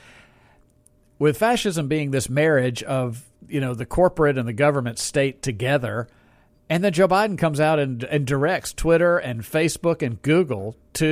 With fascism being this marriage of the corporate and the government state together. And then Joe Biden comes out and directs Twitter and Facebook and Google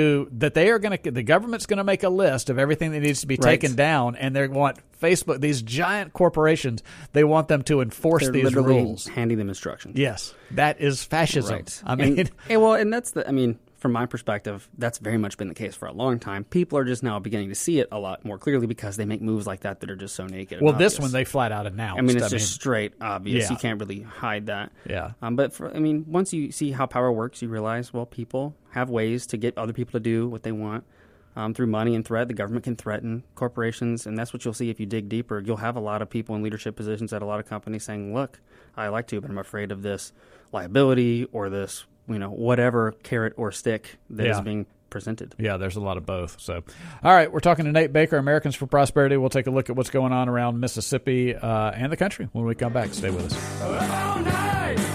the government's going to make a list of everything that needs to be taken down, and they want Facebook, these giant corporations, they want them to enforce these rules. Handing them instructions. Yes, that is fascism. Right. I mean, and that's from my perspective, that's very much been the case for a long time. People are just now beginning to see it a lot more clearly because they make moves like that are just so naked. Well, this one they flat out announced. I mean, it's just straight obvious. Yeah. You can't really hide that. Yeah. But once you see how power works, you realize, well, people have ways to get other people to do what they want. Through money and threat, the government can threaten corporations, and that's what you'll see if you dig deeper. You'll have a lot of people in leadership positions at a lot of companies saying, look, I like to, but I'm afraid of this liability or this, whatever carrot or stick that is being presented. Yeah, there's a lot of both. So, all right, we're talking to Nate Baker, Americans for Prosperity. We'll take a look at what's going on around Mississippi and the country when we come back. Stay with us.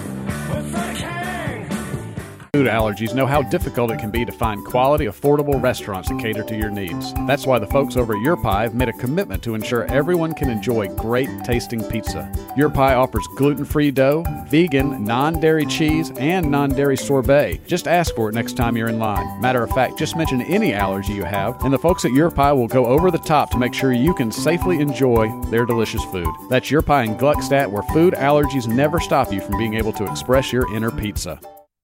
Food allergies know how difficult it can be to find quality, affordable restaurants that cater to your needs. That's why the folks over at Your Pie have made a commitment to ensure everyone can enjoy great tasting pizza. Your Pie offers gluten-free dough, vegan, non-dairy cheese, and non-dairy sorbet. Just ask for it next time you're in line. Matter of fact, just mention any allergy you have, and the folks at Your Pie will go over the top to make sure you can safely enjoy their delicious food. That's Your Pie in Gluckstadt, where food allergies never stop you from being able to express your inner pizza.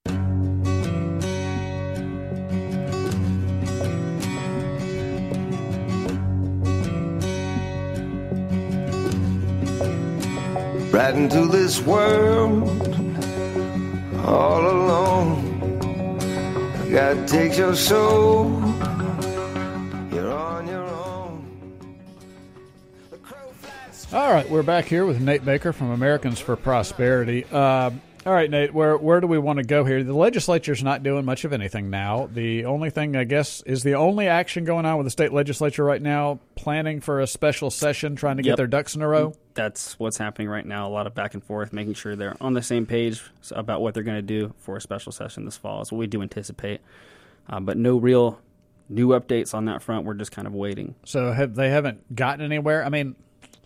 Right into this world all alone. God takes your soul. You're on your own. All right, we're back here with Nate Baker from Americans for Prosperity. All right, Nate, where do we want to go here? The legislature's not doing much of anything now. The only thing, I guess, is the only action going on with the state legislature right now, planning for a special session, trying to get their ducks in a row? That's what's happening right now, a lot of back and forth, making sure they're on the same page about what they're going to do for a special session this fall is what we do anticipate. But no real new updates on that front. We're just kind of waiting. So they haven't gotten anywhere? I mean,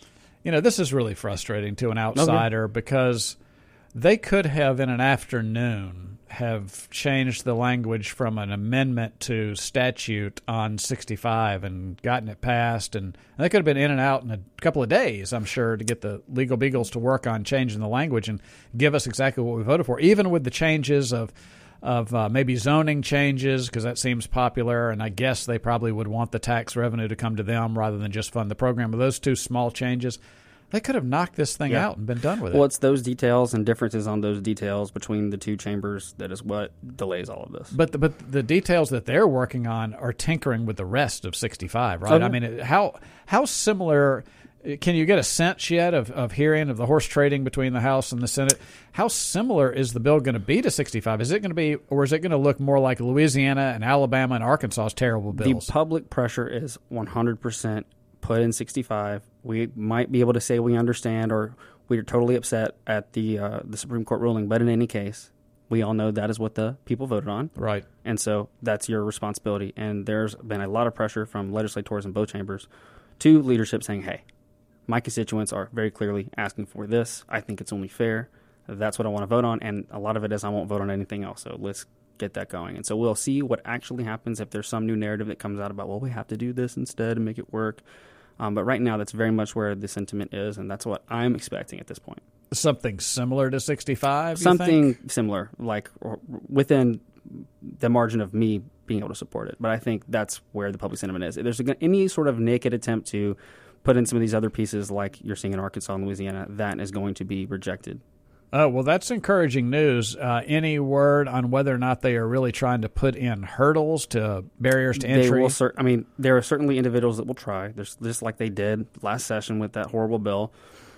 this is really frustrating to an outsider because they could have, in an afternoon, have changed the language from an amendment to statute on 65 and gotten it passed. And they could have been in and out in a couple of days, I'm sure, to get the legal beagles to work on changing the language and give us exactly what we voted for, even with the changes of maybe zoning changes, because that seems popular. And I guess they probably would want the tax revenue to come to them rather than just fund the program. But those two small changes, they could have knocked this thing out and been done with it. Well, it's those details and differences on those details between the two chambers that is what delays all of this. But the details that they're working on are tinkering with the rest of 65, right? Okay. I mean, how similar – can you get a sense yet of hearing of the horse trading between the House and the Senate? How similar is the bill going to be to 65? Is it going to be – or is it going to look more like Louisiana and Alabama and Arkansas's terrible bills? The public pressure is 100% put in 65. We might be able to say we understand or we're totally upset at the Supreme Court ruling, but in any case, we all know that is what the people voted on. Right. And so that's your responsibility. And there's been a lot of pressure from legislators in both chambers to leadership saying, hey, my constituents are very clearly asking for this. I think it's only fair. That's what I want to vote on. And a lot of it is I won't vote on anything else. So let's get that going. And so we'll see what actually happens if there's some new narrative that comes out about, well, we have to do this instead and make it work. But right now, that's very much where the sentiment is, and that's what I'm expecting at this point. Something similar to 65, Something similar, like within the margin of me being able to support it. But I think that's where the public sentiment is. If there's any sort of naked attempt to put in some of these other pieces like you're seeing in Arkansas and Louisiana, that is going to be rejected. Oh, well, that's encouraging news. Any word on whether or not they are really trying to put in hurdles to barriers to entry? There are certainly individuals that will try. There's just like they did last session with that horrible bill.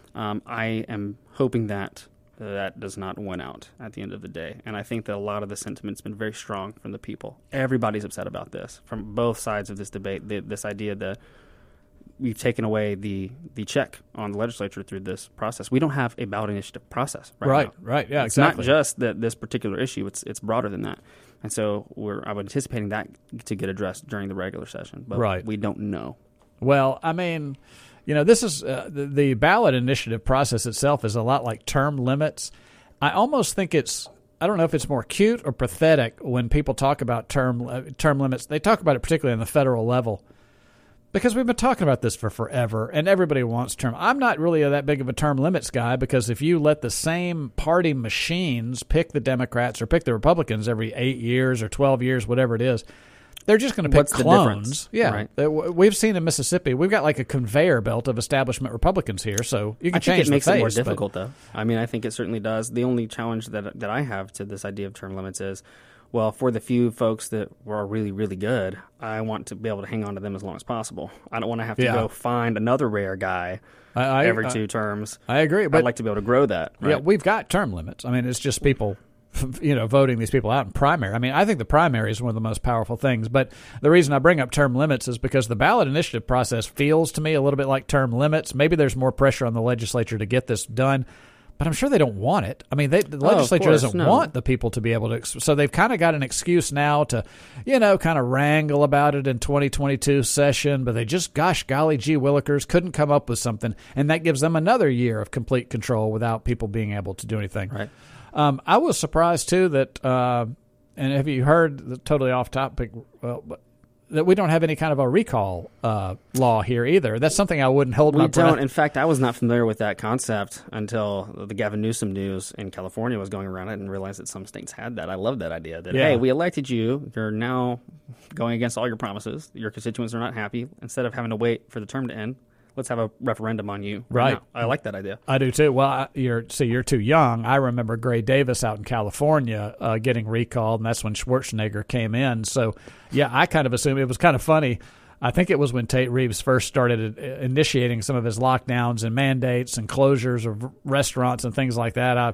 I am hoping that does not win out at the end of the day. And I think that a lot of the sentiment's been very strong from the people. Everybody's upset about this from both sides of this debate. This idea that we've taken away the check on the legislature through this process. We don't have a ballot initiative process right now. Right, yeah, it's exactly. It's not just this particular issue. It's broader than that. And so I'm anticipating that to get addressed during the regular session. But we don't know. Well, I mean, this is the ballot initiative process itself is a lot like term limits. I almost think I don't know if it's more cute or pathetic when people talk about term limits. They talk about it particularly on the federal level. Because we've been talking about this for forever, and everybody wants term. I'm not really that big of a term limits guy, because if you let the same party machines pick the Democrats or pick the Republicans every 8 years or 12 years, whatever it is, they're just going to pick What's the clones. difference? Yeah, Right. We've seen in Mississippi, we've got like a conveyor belt of establishment Republicans here, so you can change the face. I think it makes it more difficult, though. I mean, I think it certainly does. The only challenge that I have to this idea of term limits is, well, for the few folks that were really, really good, I want to be able to hang on to them as long as possible. I don't want to have to go find another rare guy every 2 terms. I agree. But I'd like to be able to grow that. Right? Yeah, we've got term limits. I mean, it's just people, voting these people out in primary. I mean, I think the primary is one of the most powerful things. But the reason I bring up term limits is because the ballot initiative process feels to me a little bit like term limits. Maybe there's more pressure on the legislature to get this done. But I'm sure they don't want it. I mean, the legislature doesn't want the people to be able to. So they've kind of got an excuse now to, kind of wrangle about it in 2022 session. But they just, gosh, golly gee willikers, couldn't come up with something. And that gives them another year of complete control without people being able to do anything. Right. I was surprised, too, that, and have you heard, totally off topic, that we don't have any kind of a recall law here either. That's something I wouldn't hold my breath. We don't. In fact, I was not familiar with that concept until the Gavin Newsom news in California was going around. I didn't realize that some states had that. I love that idea that, hey, we elected you. You're now going against all your promises. Your constituents are not happy. Instead of having to wait for the term to end, let's have a referendum on you. Right. Now. I like that idea. I do too. Well, you're too young. I remember Gray Davis out in California getting recalled, and that's when Schwarzenegger came in. So, yeah, I kind of assume it was kind of funny. I think it was when Tate Reeves first started initiating some of his lockdowns and mandates and closures of restaurants and things like that.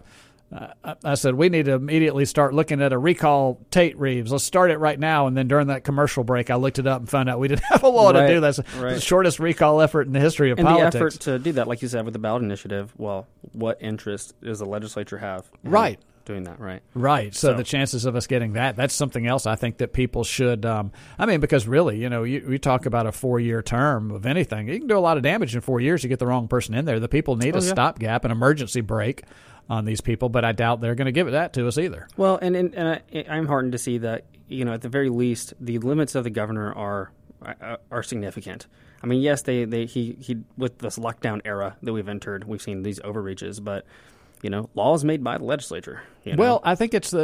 I said, we need to immediately start looking at a recall Tate Reeves. Let's start it right now. And then during that commercial break, I looked it up and found out we didn't have a law to do that. That's the shortest recall effort in the history of politics. And the effort to do that, like you said, with the ballot initiative, well, what interest does the legislature have in doing that, right? Right. So the chances of us getting that's something else I think that people should, because really, you talk about a 4-year term of anything. You can do a lot of damage in 4 years. You get the wrong person in there. The people need a stopgap, an emergency break on these people, but I doubt they're going to give that to us either. Well, and I'm heartened to see that, at the very least, the limits of the governor are significant. I mean, yes, he with this lockdown era that we've entered, we've seen these overreaches, but laws made by the legislature. Well, I think it's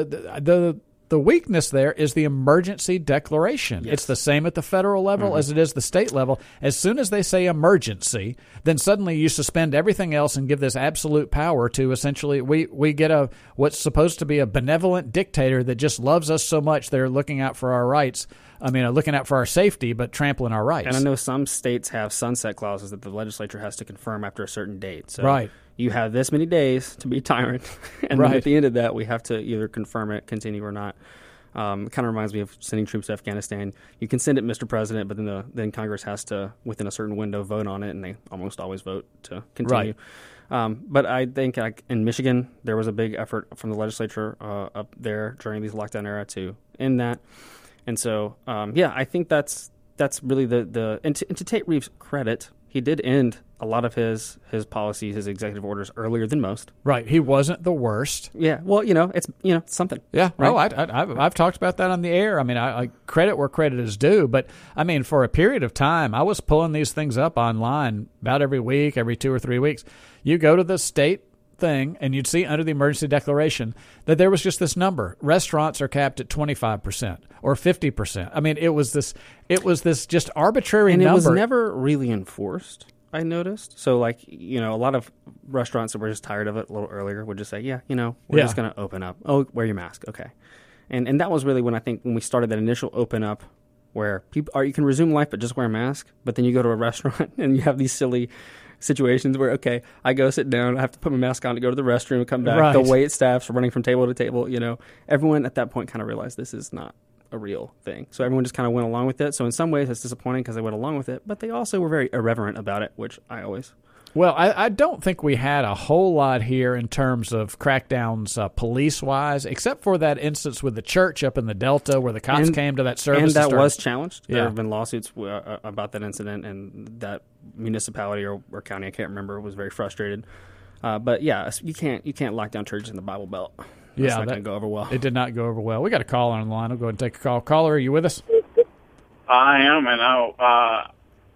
the weakness there is the emergency declaration. Yes. It's the same at the federal level as it is the state level. As soon as they say emergency, then suddenly you suspend everything else and give this absolute power to essentially we get what's supposed to be a benevolent dictator that just loves us so much they're looking out for our rights. Looking out for our safety, but trampling our rights. And I know some states have sunset clauses that the legislature has to confirm after a certain date. So you have this many days to be tyrant, and then at the end of that, we have to either confirm it, continue, or not. It kind of reminds me of sending troops to Afghanistan. You can send it, Mr. President, but then Congress has to, within a certain window, vote on it, and they almost always vote to continue. Right. But I think in Michigan, there was a big effort from the legislature up there during these lockdown era to end that. And so, I think that's really and to Tate Reeves' credit, he did end a lot of his policies, his executive orders earlier than most. Right. He wasn't the worst. Yeah. Well, it's something. Yeah. Right? I've talked about that on the air. I mean, I credit where credit is due. But, for a period of time, I was pulling these things up online about every week, every 2 or 3 weeks. You go to the state thing, and you'd see under the emergency declaration that there was just this number. Restaurants are capped at 25% or 50%. It was this just arbitrary number. And it was never really enforced, I noticed. So, a lot of restaurants that were just tired of it a little earlier would just say, we're just going to open up. Oh, wear your mask. Okay. And that was really when we started that initial open up where you can resume life but just wear a mask. But then you go to a restaurant and you have these silly situations where, I go sit down, I have to put my mask on to go to the restroom and come back. Right. The wait staff's running from table to table, Everyone at that point kind of realized this is not a real thing. So everyone just kind of went along with it. So in some ways it's disappointing because they went along with it, but they also were very irreverent about it, which I always... Well, I don't think we had a whole lot here in terms of crackdowns police-wise, except for that instance with the church up in the Delta where the cops came to that service. And that was challenged. There have been lawsuits about that incident, and that municipality or county, I can't remember, was very frustrated. But you can't lock down churches in the Bible Belt. That's not going to go over well. It did not go over well. We got a caller on the line. I'll go ahead and take a call. Caller, are you with us? I am, and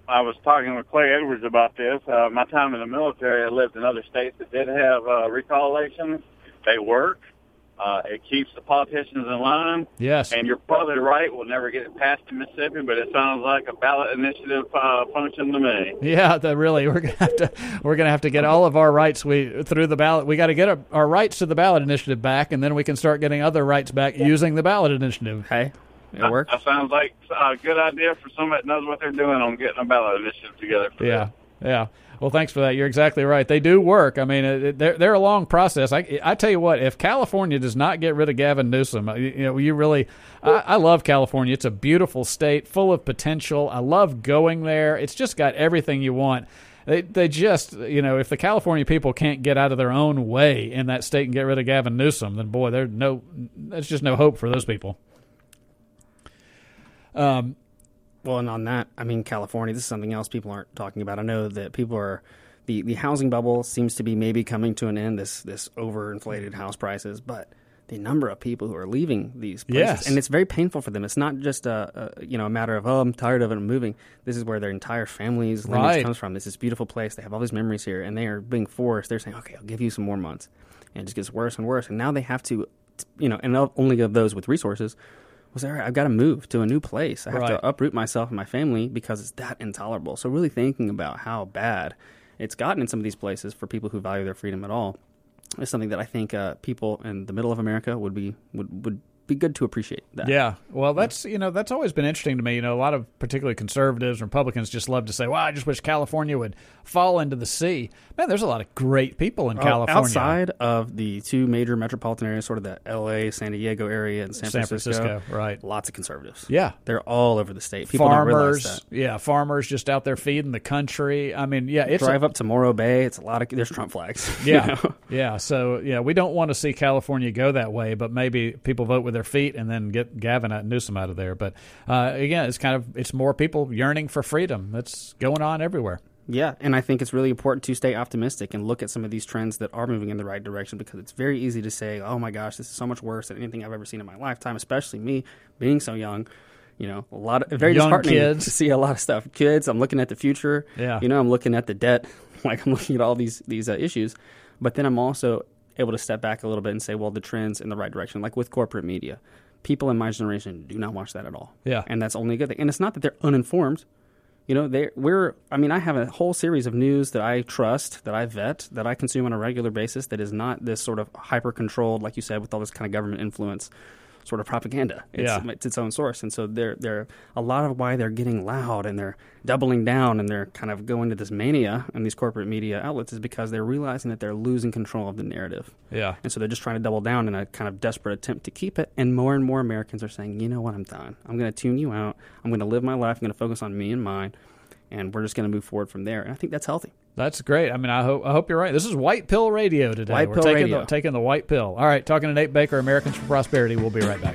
I was talking with Clay Edwards about this. My time in the military, I lived in other states that did have recall elections. They work. It keeps the politicians in line. Yes. And you're probably right. We'll never get it passed in Mississippi, but it sounds like a ballot initiative function to me. Yeah, we're gonna have to get all of our rights through the ballot. We got to get our rights to the ballot initiative back, and then we can start getting other rights back using the ballot initiative. Hey, it works. That sounds like a good idea for somebody that knows what they're doing on getting a ballot initiative together. Yeah. Well, thanks for that. You're exactly right. They do work. I mean, they're a long process. I tell you what, if California does not get rid of Gavin Newsom, you really, I love California. It's a beautiful state, full of potential. I love going there. It's just got everything you want. They just, if the California people can't get out of their own way in that state and get rid of Gavin Newsom, then boy, there's just no hope for those people. Well, and on that, I mean, California, this is something else people aren't talking about. I know that people are, the housing bubble seems to be maybe coming to an end, this overinflated house prices, but the number of people who are leaving these places, yes. And it's very painful for them. It's not just a matter of, I'm tired of it, I'm moving. This is where their entire family's lineage comes from. This is this beautiful place. They have all these memories here, and they are being forced. They're saying, okay, I'll give you some more months. And it just gets worse and worse. And now they have to, and only of those with resources, all right, I've got to move to a new place. I have to uproot myself and my family because it's that intolerable. So really thinking about how bad it's gotten in some of these places for people who value their freedom at all is something that I think people in the middle of America would be good to appreciate that. Yeah. Well, that's always been interesting to me. A lot of particularly conservatives, Republicans just love to say, well, I just wish California would fall into the sea. Man, there's a lot of great people in California. Outside of the two major metropolitan areas, sort of the L.A., San Diego area and San Francisco, right. Lots of conservatives. Yeah. They're all over the state. People farmers, don't realize that. Yeah, farmers just out there feeding the country. I mean, yeah. Drive up to Morro Bay, it's there's Trump flags. Yeah. Yeah. So, we don't want to see California go that way, but maybe people vote with their feet and then get Gavin Newsom out of there. But again, it's more people yearning for freedom. That's going on everywhere. Yeah, and I think it's really important to stay optimistic and look at some of these trends that are moving in the right direction, because it's very easy to say, oh my gosh, this is so much worse than anything I've ever seen in my lifetime, especially me being so young. A lot of very young disheartening kids. To see a lot of stuff. Kids, I'm looking at the future. Yeah. I'm looking at the debt. I'm looking at all these issues. But then I'm also able to step back a little bit and say, well, the trend's in the right direction, like with corporate media. People in my generation do not watch that at all. Yeah. And that's only a good thing. And it's not that they're uninformed. I have a whole series of news that I trust, that I vet, that I consume on a regular basis that is not this sort of hyper-controlled, like you said, with all this kind of government influence sort of propaganda. It's its own source. And so they're a lot of why they're getting loud and they're doubling down and they're kind of going to this mania in these corporate media outlets is because they're realizing that they're losing control of the narrative. Yeah. And so they're just trying to double down in a kind of desperate attempt to keep it. And more Americans are saying, you know what, I'm done. I'm going to tune you out. I'm going to live my life. I'm going to focus on me and mine. And we're just going to move forward from there. And I think that's healthy. That's great. I mean, I hope you're right. This is White Pill Radio today. We're taking the white pill. All right, talking to Nate Baker, Americans for Prosperity. We'll be right back.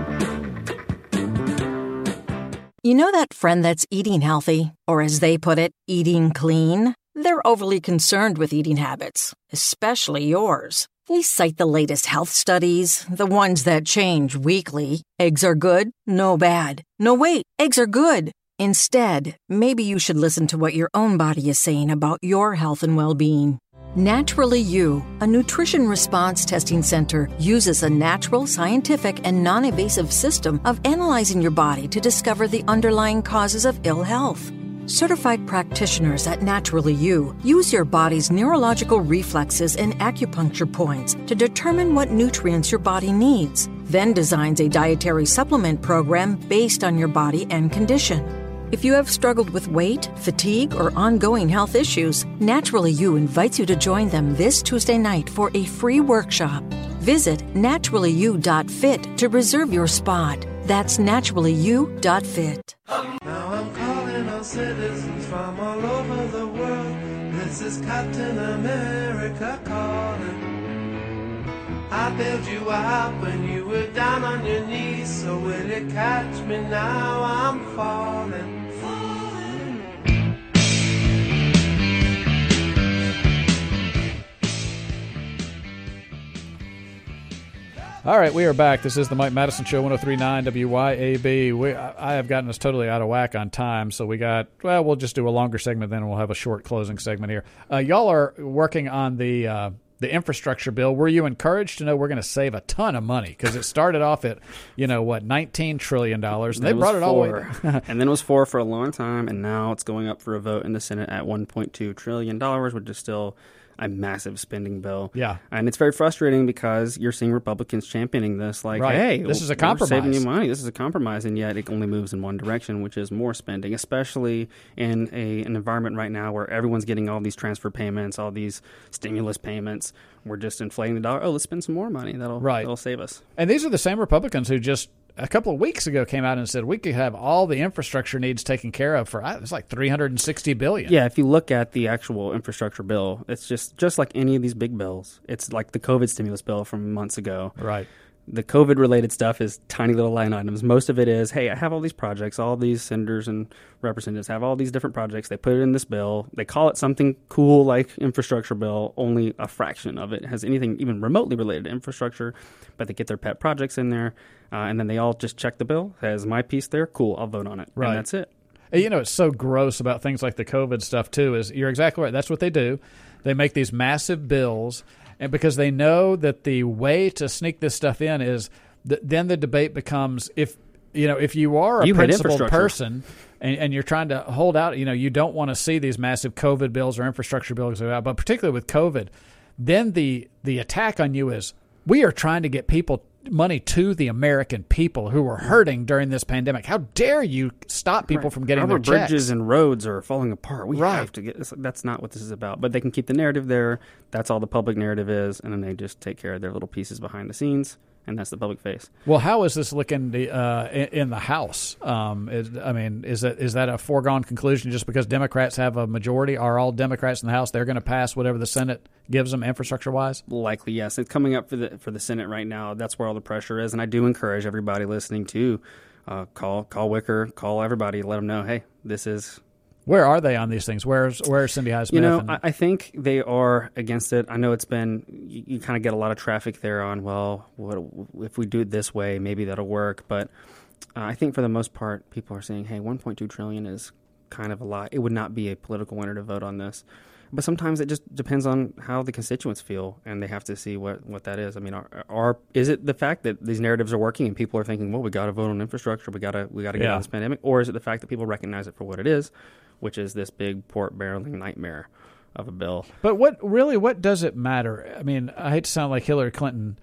You know that friend that's eating healthy, or as they put it, eating clean? They're overly concerned with eating habits, especially yours. They cite the latest health studies, the ones that change weekly. Eggs are good? No bad. No, wait, eggs are good. Instead, maybe you should listen to what your own body is saying about your health and well-being. Naturally You, a nutrition response testing center, uses a natural, scientific, and non-invasive system of analyzing your body to discover the underlying causes of ill health. Certified practitioners at Naturally You use your body's neurological reflexes and acupuncture points to determine what nutrients your body needs, then designs a dietary supplement program based on your body and condition. If you have struggled with weight, fatigue, or ongoing health issues, Naturally You invites you to join them this Tuesday night for a free workshop. Visit naturallyu.fit to reserve your spot. That's naturallyu.fit. Now I'm calling on citizens from all over the world. This is Captain America calling. I bailed you out when you were down on your knees. So will you catch me now? I'm falling. All right, we are back. This is the Mike Madison Show, 103.9 WYAB. I have gotten us totally out of whack on time, so we'll just do a longer segment, then we'll have a short closing segment here. Y'all are working on the infrastructure bill. Were you encouraged to know we're going to save a ton of money? Because it started off at, $19 trillion, and they brought it all the way down. And then it was $4 for a long time, and now it's going up for a vote in the Senate at $1.2 trillion, which is still a massive spending bill. Yeah. And it's very frustrating because you're seeing Republicans championing this like, right. Hey, this is a compromise. We're saving you money. This is a compromise, and yet it only moves in one direction, which is more spending, especially in an environment right now where everyone's getting all these transfer payments, all these stimulus payments. We're just inflating the dollar. Oh, let's spend some more money. That'll save us. And these are the same Republicans who just a couple of weeks ago came out and said we could have all the infrastructure needs taken care of for it's like $360 billion. Yeah, if you look at the actual infrastructure bill, it's just like any of these big bills. It's like the COVID stimulus bill from months ago. Right. The COVID-related stuff is tiny little line items. Most of it is, hey, I have all these projects. All these senators and representatives have all these different projects. They put it in this bill. They call it something cool like infrastructure bill. Only a fraction of it has anything even remotely related to infrastructure, but they get their pet projects in there, and then they all just check the bill. Has my piece there? Cool, I'll vote on it. Right. And that's it. It's so gross about things like the COVID stuff, too, is you're exactly right. That's what they do. They make these massive bills, and because they know that the way to sneak this stuff in is then the debate becomes if you are a principled person and you're trying to hold out, you don't want to see these massive COVID bills or infrastructure bills, but particularly with COVID, then the attack on you is we are trying to get money to the American people who are hurting during this pandemic. How dare you stop people from getting their checks? Our bridges and roads are falling apart. We have to get this. That's not what this is about. But they can keep the narrative there. That's all the public narrative is, and then they just take care of their little pieces behind the scenes, and that's the public face. Well, how is this looking in the House? Is that a foregone conclusion just because Democrats have a majority? Are all Democrats in the House, they're going to pass whatever the Senate gives them infrastructure-wise? Likely, yes. It's coming up for the Senate right now. That's where all the pressure is, and I do encourage everybody listening to call Wicker, call everybody, let them know, hey, this is... Where are they on these things? Where's Cindy Highsmith? I think they are against it. I know it's been you kind of get a lot of traffic there on, well, what if we do it this way, maybe that'll work. But I think for the most part, people are saying, hey, $1.2 trillion is kind of a lot. It would not be a political winner to vote on this. But sometimes it just depends on how the constituents feel, and they have to see what that is. I mean, is it the fact that these narratives are working and people are thinking, well, we got to vote on infrastructure, we got to get out of this pandemic, or is it the fact that people recognize it for what it is, which is this big pork-barreling nightmare of a bill? But what does it matter? I mean, I hate to sound like Hillary Clinton.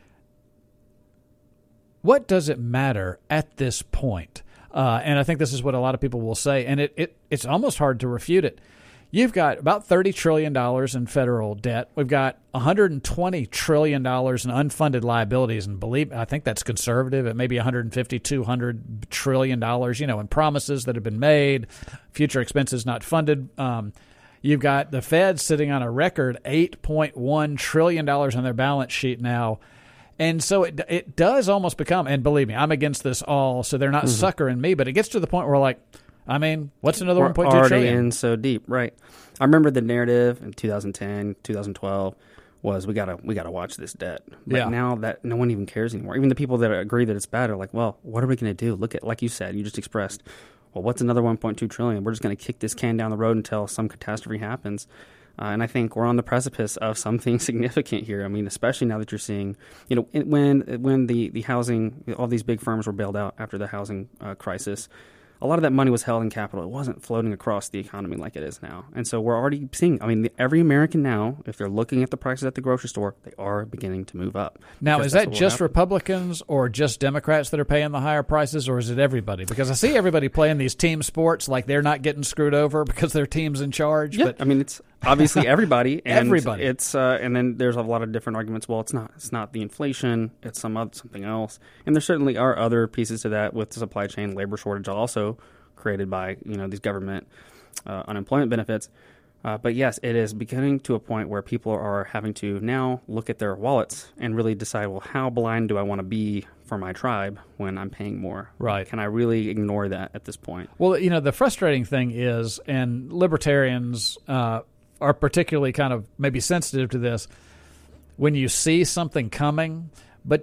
What does it matter at this point? And I think this is what a lot of people will say, and it's almost hard to refute it. You've got about $30 trillion in federal debt. We've got $120 trillion in unfunded liabilities. And I think that's conservative. It may be $150, $200 trillion, in promises that have been made, future expenses not funded. You've got the Fed sitting on a record $8.1 trillion on their balance sheet now. And so it does almost become, and believe me, I'm against this all, so they're not suckering me, but it gets to the point where what's another $1.2 trillion? Already in so deep, right? I remember the narrative in 2010, 2012 was we gotta watch this debt. But now that no one even cares anymore. Even the people that agree that it's bad are like, well, what are we going to do? Look at, like you said, you just expressed, well, what's another $1.2 trillion? We're just going to kick this can down the road until some catastrophe happens. And I think we're on the precipice of something significant here. I mean, especially now that you're seeing, when the housing, all these big firms were bailed out after the housing crisis, a lot of that money was held in capital. It wasn't floating across the economy like it is now. And so we're already seeing, every American now, if they're looking at the prices at the grocery store, they are beginning to move up. Now, is that just Republicans or just Democrats that are paying the higher prices, or is it everybody? Because I see everybody playing these team sports like they're not getting screwed over because their team's in charge. Yeah, but it's obviously everybody. And everybody. It's and then there's a lot of different arguments. Well, it's not the inflation. It's something else. And there certainly are other pieces to that with the supply chain, labor shortage also created by these government unemployment benefits. But yes, it is beginning to a point where people are having to now look at their wallets and really decide, well, how blind do I want to be for my tribe when I'm paying more? Right. Can I really ignore that at this point? Well, the frustrating thing is, and libertarians are particularly kind of maybe sensitive to this, when you see something coming, but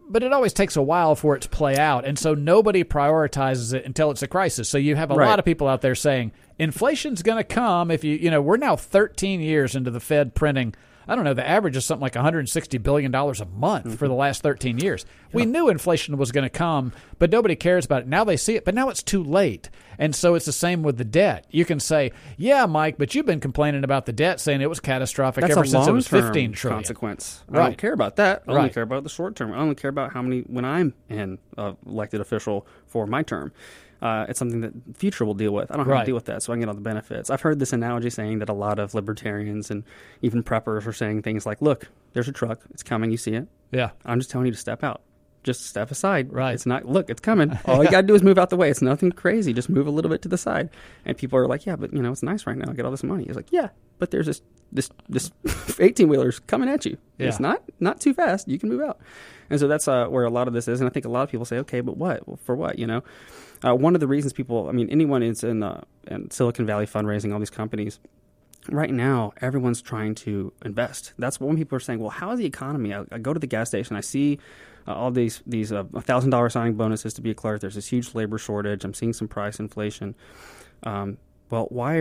But it always takes a while for it to play out, and so nobody prioritizes it until it's a crisis. So you have a lot of people out there saying inflation's going to come if we're now 13 years into the Fed printing. I don't know, the average is something like $160 billion a month for the last 13 years. We knew inflation was going to come, but nobody cares about it. Now they see it, but now it's too late. And so it's the same with the debt. You can say, yeah, Mike, but you've been complaining about the debt, saying it was catastrophic ever since it was $15 trillion. Consequence. Right. I don't care about that. I only care about the short term. I only care about how many when I'm in elected official for my term. It's something that the future will deal with. I don't have to deal with that, so I can get all the benefits. I've heard this analogy saying that a lot of libertarians and even preppers are saying things like, look, there's a truck. It's coming. You see it. Yeah. I'm just telling you to step out. Just step aside. Right. It's not, look, it's coming. All you got to do is move out the way. It's nothing crazy. Just move a little bit to the side. And people are like, yeah, but, it's nice right now. I get all this money. It's like, yeah, but there's this 18-wheeler's coming at you. Yeah. It's not too fast. You can move out. And so that's where a lot of this is. And I think a lot of people say, okay, but what? Well, for what, one of the reasons anyone is in Silicon Valley fundraising, all these companies, right now, everyone's trying to invest. That's when people are saying, well, how is the economy? I go to the gas station, I see all these $1,000 signing bonuses to be a clerk. There's this huge labor shortage. I'm seeing some price inflation. Well, why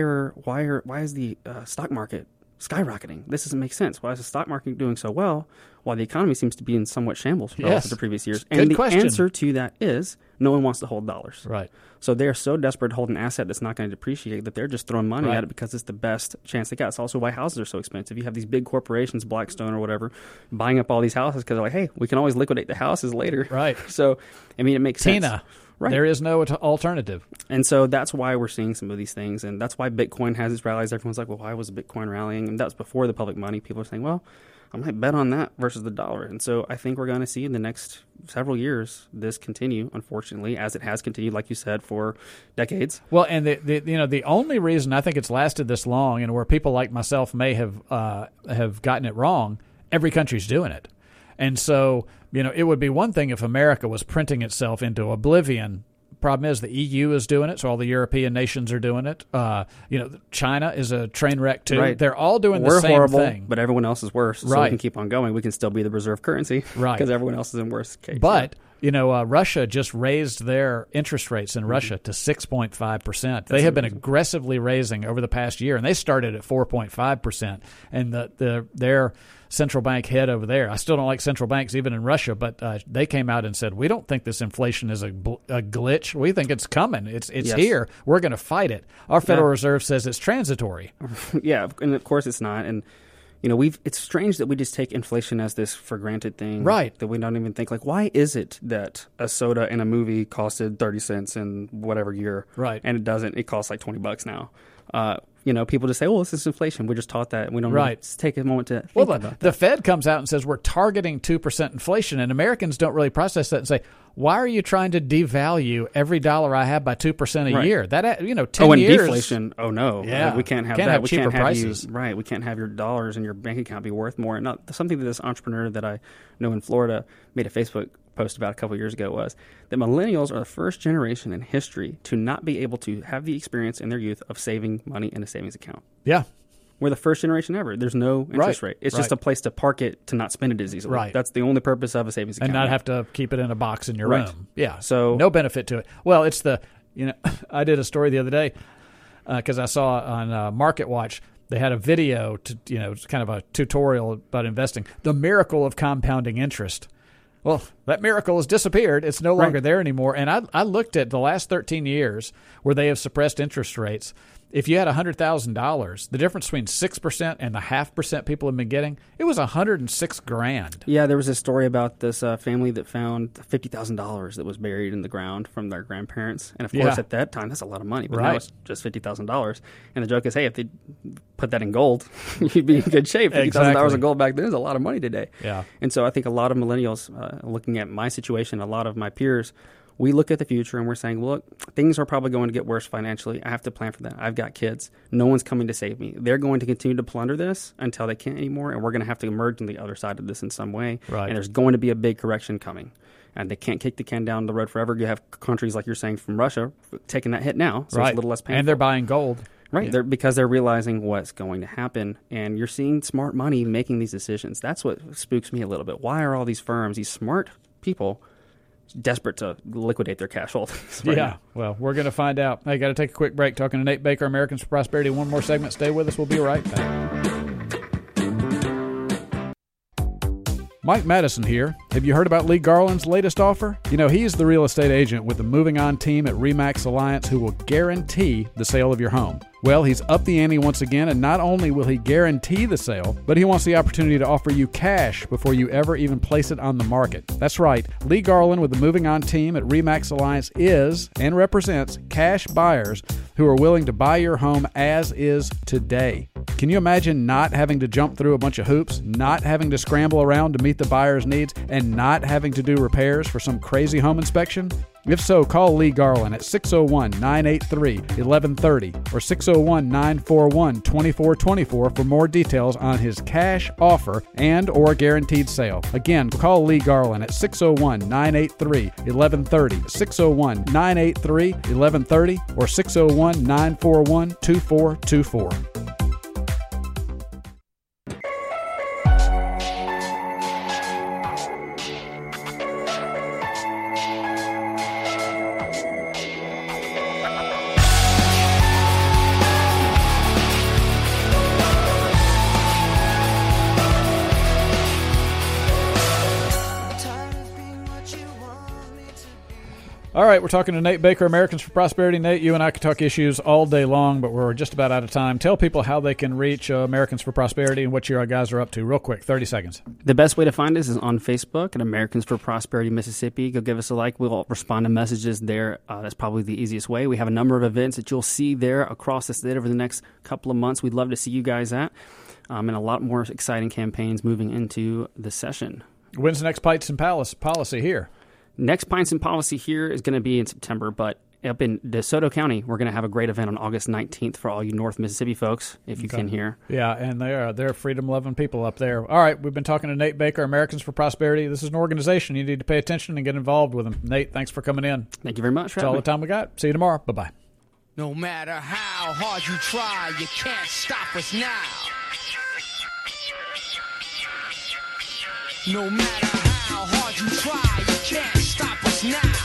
is the stock market skyrocketing? This doesn't make sense. Why is the stock market doing so well while the economy seems to be in somewhat shambles relative to previous years? And the answer to that is no one wants to hold dollars. Right. So they're so desperate to hold an asset that's not going to depreciate that they're just throwing money at it because it's the best chance they got. It's also why houses are so expensive. You have these big corporations, Blackstone or whatever, buying up all these houses because they're like, hey, we can always liquidate the houses later. Right. So, it makes sense. Tina. Right. There is no alternative. And so that's why we're seeing some of these things. And that's why Bitcoin has its rallies. Everyone's like, well, why was Bitcoin rallying? And that's before the public money. People are saying, well, I might bet on that versus the dollar. And so I think we're going to see in the next several years this continue, unfortunately, as it has continued, like you said, for decades. Well, and the only reason I think it's lasted this long and where people like myself may have gotten it wrong, every country's doing it. And so, it would be one thing if America was printing itself into oblivion. Problem is the EU is doing it, so all the European nations are doing it. China is a train wreck too. Right. They're all doing the same horrible, thing. But everyone else is worse. So we can keep on going. We can still be the reserve currency. Right. Because everyone else is in worse case. But Russia just raised their interest rates in Russia to 6.5%. They have been aggressively raising over the past year, and they started at 4.5%. And their central bank head over there, I still don't like central banks even in Russia, but they came out and said, we don't think this inflation is a glitch. We think it's coming. It's here. We're going to fight it. Our Federal Reserve says it's transitory. Yeah, and of course it's not. And it's strange that we just take inflation as this for granted thing. Right. That we don't even think, like, why is it that a soda in a movie costed 30 cents in whatever year? Right. And it doesn't. It costs like $20 now. People just say, oh, this is inflation. We're just taught that. And we don't really take a moment to think about that. The Fed comes out and says we're targeting 2% inflation, and Americans don't really process that and say, why are you trying to devalue every dollar I have by 2% a year? That 10 years. Deflation. Oh no. Yeah. We can't have that. Have we can't have prices. We can't have your dollars in your bank account be worth more. And something that this entrepreneur that I know in Florida made a Facebook post about a couple of years ago was that millennials are the first generation in history to not be able to have the experience in their youth of saving money in a savings account. Yeah. We're the first generation ever. There's no interest rate. It's just a place to park it to not spend it as easily. Right. That's the only purpose of a savings account. And not have to keep it in a box in your room. Yeah. So no benefit to it. Well, it's I did a story the other day because I saw on MarketWatch, they had a video to, it's kind of a tutorial about investing. The miracle of compounding interest. Well, that miracle has disappeared. It's no longer there anymore. And I looked at the last 13 years where they have suppressed interest rates. If you had $100,000, the difference between 6% and the 0.5% people have been getting, it was $106,000. Yeah, there was a story about this family that found $50,000 that was buried in the ground from their grandparents. And of course, at that time, that's a lot of money. But now it's just $50,000. And the joke is, hey, if they put that in gold, you'd be in good shape. $50,000 of gold back then is a lot of money today. Yeah. And so I think a lot of millennials, looking at my situation, a lot of my peers, we look at the future and we're saying, look, things are probably going to get worse financially. I have to plan for that. I've got kids. No one's coming to save me. They're going to continue to plunder this until they can't anymore, and we're going to have to emerge on the other side of this in some way. Right. And there's going to be a big correction coming. And they can't kick the can down the road forever. You have countries, like you're saying, from Russia taking that hit now, so it's a little less painful. And they're buying gold. Right, because they're realizing what's going to happen, and you're seeing smart money making these decisions. That's what spooks me a little bit. Why are all these firms, these smart people desperate to liquidate their cash holdings. Well, we're going to find out. Hey, got to take a quick break. Talking to Nate Baker, Americans for Prosperity. One more segment. Stay with us. We'll be right back. Mike Madison here. Have you heard about Lee Garland's latest offer? You know, he's the real estate agent with the Moving On team at RE/MAX Alliance who will guarantee the sale of your home. Well, he's upped the ante once again, and not only will he guarantee the sale, but he wants the opportunity to offer you cash before you ever even place it on the market. That's right. Lee Garland with the Moving On team at RE/MAX Alliance is and represents cash buyers who are willing to buy your home as is today. Can you imagine not having to jump through a bunch of hoops, not having to scramble around to meet the buyer's needs, and not having to do repairs for some crazy home inspection? If so, call Lee Garland at 601-983-1130 or 601-941-2424 for more details on his cash offer and or guaranteed sale. Again, call Lee Garland at 601-983-1130, 601-983-1130 or 601-941-2424. All right, we're talking to Nate Baker, Americans for Prosperity. Nate, you and I could talk issues all day long, but we're just about out of time. Tell people how they can reach Americans for Prosperity and what you guys are up to. Real quick, 30 seconds. The best way to find us is on Facebook at Americans for Prosperity Mississippi. Go give us a like. We'll respond to messages there. That's probably the easiest way. We have a number of events that you'll see there across the state over the next couple of months. We'd love to see you guys at, and a lot more exciting campaigns moving into the session. When's the next Pints and Policy here? Next Pints and Policy here is going to be in September, but up in DeSoto County, we're going to have a great event on August 19th for all you North Mississippi folks, if you can hear. Yeah, and they're freedom-loving people up there. All right, we've been talking to Nate Baker, Americans for Prosperity. This is an organization. You need to pay attention and get involved with them. Nate, thanks for coming in. Thank you very much. That's all the time we got. See you tomorrow. Bye-bye. No matter how hard you try, you can't stop us now. No matter how hard you try, you can't stop us now.